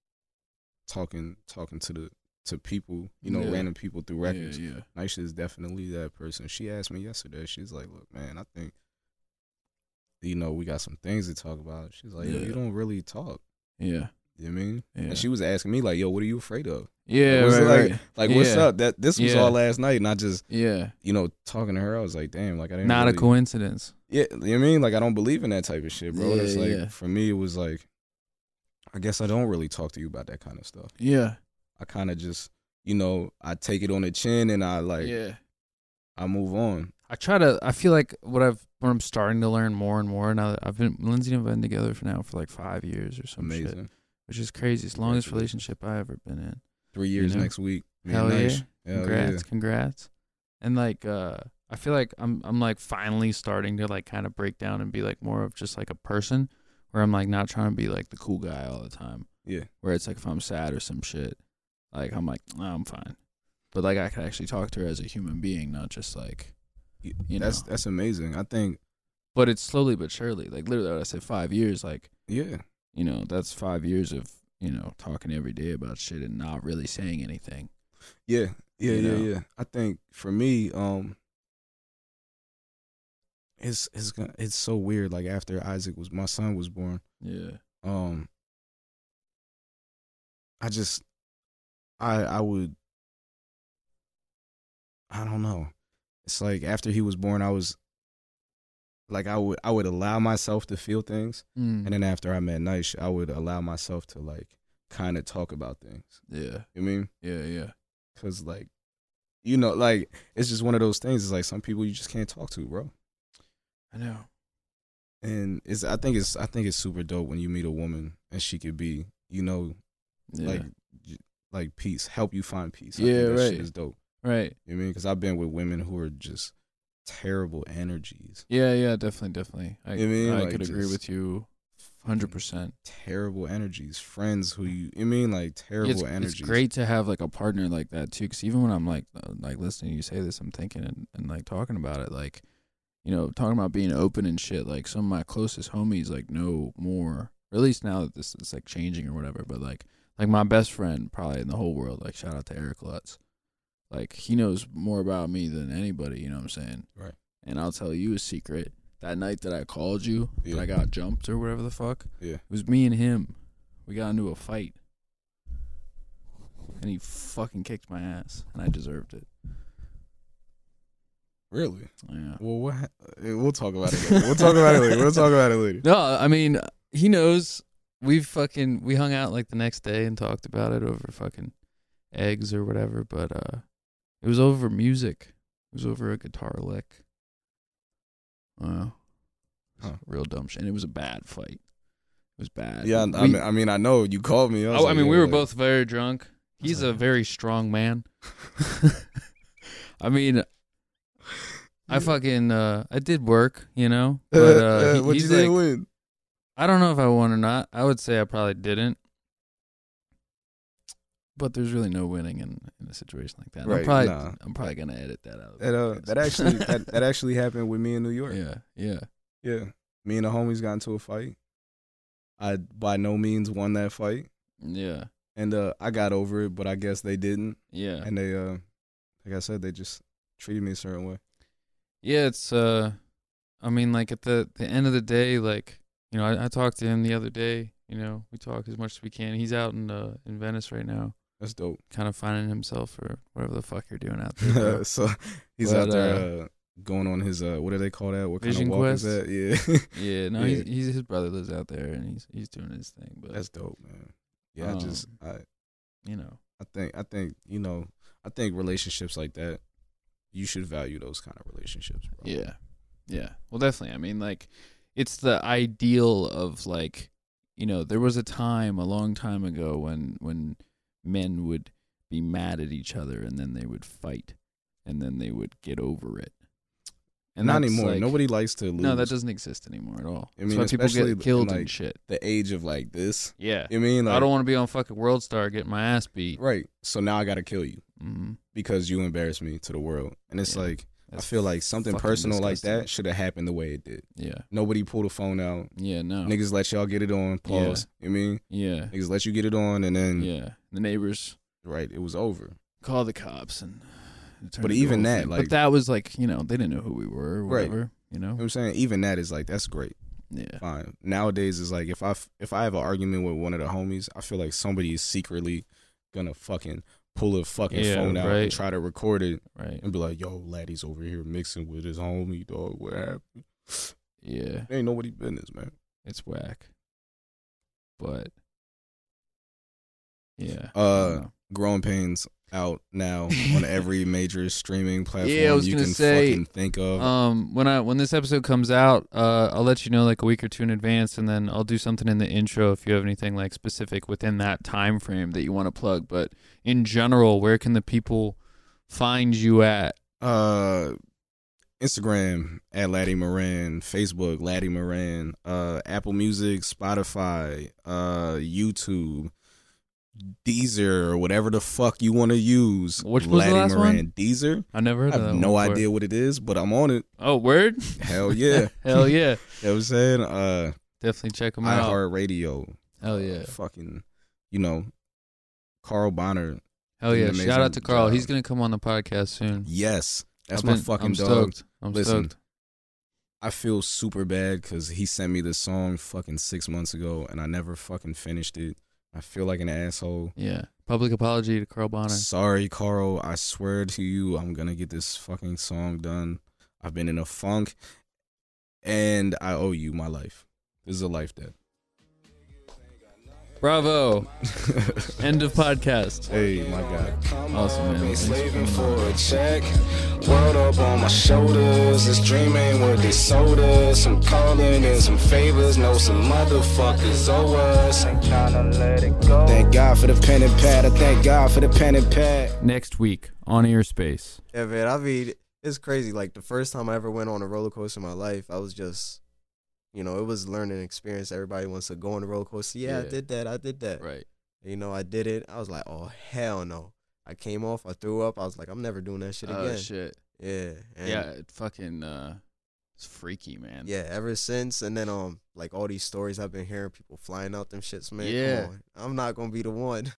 C: talking talking to the to people, you know,
A: Yeah.
C: random people through records.
A: Yeah, yeah.
C: Nisha is definitely that person. She asked me yesterday. She's like, "Look, man, I think, you know, we got some things to talk about." She's like, "Yo,
A: Yeah.
C: you don't really talk."
A: Yeah.
C: You know what I mean?
A: Yeah.
C: And she was asking me like, "Yo, what are you afraid of?"
A: Yeah,
C: What's
A: right,
C: like,
A: right.
C: like what's
A: Yeah.
C: up? That this was
A: Yeah.
C: all last night, and I just,
A: Yeah.
C: you know, talking to her, I was like, "Damn, like I didn't."
A: Not
C: really,
A: a coincidence.
C: Yeah, you know what I mean? Like I don't believe in that type of shit, bro. And it's
A: Yeah,
C: like
A: yeah.
C: for me, it was like, I guess I don't really talk to you about that kind of stuff.
A: Yeah.
C: I kind of just, you know, I take it on the chin and I like,
A: yeah.
C: I move on.
A: I try to. I feel like what I've what I'm starting to learn more and more now that I've been Lindsay and I've been together for now for like five years or some shit.
C: Amazing.
A: which is crazy. It's the longest relationship I ever been in.
C: Three years
A: you know?
C: next week.
A: Hell
C: nice.
A: yeah!
C: Hell
A: Congrats,
C: yeah.
A: congrats. And like, uh, I feel like I'm, I'm like finally starting to like kind of break down and be like more of just like a person, where I'm like not trying to be like the cool guy all the time.
C: Yeah.
A: Where it's like if I'm sad or some shit, like I'm like, oh, I'm fine. But like I can actually talk to her as a human being, not just like, you know.
C: That's that's amazing. I think.
A: But it's slowly but surely. Like literally, I said five years. Like,
C: yeah,
A: you know, that's five years of you know talking every day about shit and not really saying anything.
C: Yeah, yeah,
A: you
C: yeah,
A: know?
C: yeah. I think for me, um, it's it's gonna- it's so weird. Like after Isaac was my son was born,
A: Yeah.
C: um, I just, I I would, I don't know. It's like after he was born, I was, like I would I would allow myself to feel things,
A: Mm.
C: and then after I met Nice, I would allow myself to like kind of talk about things.
A: Yeah.
C: You mean?
A: Yeah. Yeah.
C: Cause like, you know, like it's just one of those things. It's like some people you just can't talk to, bro.
A: I know.
C: And it's I think it's I think it's super dope when you meet a woman and she could be, you know,
A: Yeah.
C: like j- like peace, help you find peace. I
A: Yeah,
C: think that
A: right.
C: shit is dope.
A: Right.
C: You know what I mean? Because I've been with women who are just terrible energies.
A: Yeah. Yeah. Definitely. Definitely. I,
C: You know what I mean?
A: I
C: Like,
A: could agree
C: just
A: with you, hundred percent.
C: Terrible energies. Friends who you, you know what I mean, like terrible
A: It's,
C: energies.
A: it's great to have like a partner like that too, because even when I'm like uh, like listening to you say this, I'm thinking and, and like talking about it, like you know, talking about being open and shit. Like some of my closest homies like know more, or at least now that this is like changing or whatever. But like like my best friend probably in the whole world, like shout out to Eric Lutz, like he knows more about me than anybody. You know what I'm saying?
C: Right.
A: And I'll tell you a secret. That night that I called you,
C: Yeah.
A: that I got jumped or whatever the fuck,
C: Yeah.
A: it was me and him. We got into a fight. And he fucking kicked my ass. And I deserved it.
C: Really?
A: Yeah.
C: Well, what? ha- We'll talk about it later. We'll talk about it later. We'll talk about it later.
A: No, I mean, he knows. We've fucking, we hung out like the next day and talked about it over fucking eggs or whatever. But uh, it was over music. It was over a guitar lick. Wow.
C: Huh.
A: Real dumb shit. And it was a bad fight. It was bad.
C: Yeah, I,
A: We-
C: I mean, I mean, I know you called me. I, was
A: Oh,
C: like,
A: I mean,
C: yeah,
A: we were
C: like-
A: both very drunk. He's a very strong man. I mean, I fucking, uh, I did work, you know, but uh, he-
C: what
A: he's
C: you did
A: like,
C: win?
A: I don't know if I won or not. I would say I probably didn't. But there's really no winning in, in a situation like that. And I'm
C: Right,
A: probably,
C: nah.
A: I'm probably gonna edit that out. of the
C: That uh,
A: podcast.
C: that actually that, that actually happened with me in New York.
A: yeah, yeah,
C: Yeah, me and the homies got into a fight. I by no means won that fight,
A: yeah,
C: and uh, I got over it, but I guess they didn't.
A: yeah.
C: And they, uh, like I said, they just treated me a certain way.
A: Yeah, it's uh I mean like at the the end of the day, like, you know, I, I talked to him the other day, you know, we talk as much as we can. He's out in uh in Venice right now,
C: That's dope.
A: kind of finding himself or whatever the fuck you're doing out there. bro.
C: So he's
A: But,
C: out there uh, going on his uh, what do they call that? What
A: Vision
C: kind of walk
A: quest?
C: is that? Yeah,
A: yeah, no,
C: Yeah.
A: he's, he's his brother lives out there and he's he's doing his thing, but
C: that's dope, man. Yeah, I just
A: Um,
C: I
A: you know,
C: I think I think you know I think relationships like that, you should value those kind of relationships, bro.
A: yeah. Yeah. Well, definitely. I mean, like, it's the ideal of, like, you know, there was a time a long time ago when when men would be mad at each other and then they would fight and then they would get over it. And
C: Not
A: that's,
C: anymore.
A: like-
C: Nobody likes to lose.
A: No, that doesn't exist anymore at all.
C: I
A: That's
C: mean,
A: why people
C: especially
A: get killed
C: in,
A: and
C: like,
A: shit.
C: the age of like this.
A: Yeah.
C: You know what I mean? Like,
A: I don't want to be on fucking World Star getting my ass beat.
C: right. So now I got to kill you
A: Mm-hmm.
C: because you embarrassed me to the world. And it's
A: Yeah.
C: like
A: That's
C: I feel like something
A: fucking
C: personal like
A: disgusting.
C: that should have happened the way it did.
A: Yeah.
C: Nobody pulled a phone out.
A: Yeah, no.
C: Niggas let y'all get it on. Pause. You know what I mean?
A: Yeah.
C: Niggas let you get it on, and then
A: Yeah. The neighbors
C: right, it was over.
A: call the cops and it turned
C: But
A: into a
C: even
A: whole
C: that,
A: thing.
C: like-
A: but that was like, you know, they didn't know who we were or
C: Right.
A: whatever, you know.
C: You know what I'm saying? Even that is like that's great.
A: Yeah.
C: Fine. Nowadays is like if I f- if I have an argument with one of the homies, I feel like somebody is secretly gonna fucking pull a fucking
A: Yeah,
C: phone out
A: right.
C: and try to record it
A: Right.
C: and be like, "Yo, laddie's over here mixing with his homie, dog. What happened?"
A: Yeah.
C: Ain't nobody business, man.
A: It's whack. But yeah. I
C: Uh,
A: don't know.
C: Growing pains. out now on every major streaming platform
A: Yeah, I was
C: you
A: gonna
C: can
A: say,
C: fucking think of.
A: Um, when I when this episode comes out, uh, I'll let you know like a week or two in advance, and then I'll do something in the intro if you have anything like specific within that time frame that you want to plug. But in general, where can the people find you at?
C: Uh, Instagram at Laddie Moran, Facebook Laddie Moran, uh, Apple Music, Spotify, uh, YouTube, Deezer, or whatever the fuck you want to use.
A: Which was
C: Laddie
A: the last
C: Moran.
A: one?
C: Deezer.
A: I never heard
C: I
A: of
C: have
A: that
C: no
A: one before.
C: idea what it is, but I'm on it.
A: Oh, word?
C: Hell yeah.
A: Hell yeah.
C: You know what I'm saying? Uh,
A: Definitely check them out.
C: iHeartRadio.
A: Hell yeah.
C: Uh, fucking, you know, Carl Bonner.
A: Hell
C: did
A: yeah.
C: an
A: Shout
C: amazing
A: out to Carl.
C: job.
A: He's going to come on the podcast soon.
C: Yes. That's
A: I've
C: my
A: been-
C: fucking
A: I'm
C: dog.
A: stoked. I'm
C: Listen,
A: stoked.
C: I feel super bad because he sent me this song fucking six months ago and I never fucking finished it. I feel like an asshole.
A: Yeah. Public apology to Carl Bonner.
C: Sorry, Carl. I swear to you, I'm gonna get this fucking song done. I've been in a funk and I owe you my life. This is a life debt.
A: Bravo. End of podcast.
C: Hey, my God.
A: Awesome, man.
B: Ain't slaving for a check. World up on my shoulders. This dream ain't what they sold us. Some calling and some favors. Know some motherfuckers owe us. Ain't tryna let it go. Thank God for the pen and pad. I thank God for the pen and pad.
A: Next week on Airspace.
D: Yeah, man. I mean, it's crazy. Like the first time I ever went on a roller coaster in my life, I was just, you know, it was learning experience. Everybody wants to go on a roller coaster. Yeah,
A: Yeah.
D: I did that. I did that.
A: Right.
D: You know, I did it. I was like, oh hell no. I came off. I threw up. I was like, I'm never doing that shit
A: Oh,
D: again.
A: shit.
D: Yeah. And
A: Yeah, it fucking, uh, it's freaky, man.
D: Yeah, ever since, and then um, like all these stories I've been hearing, people flying out them shits, man.
A: Yeah.
D: Come on. I'm not gonna be the one.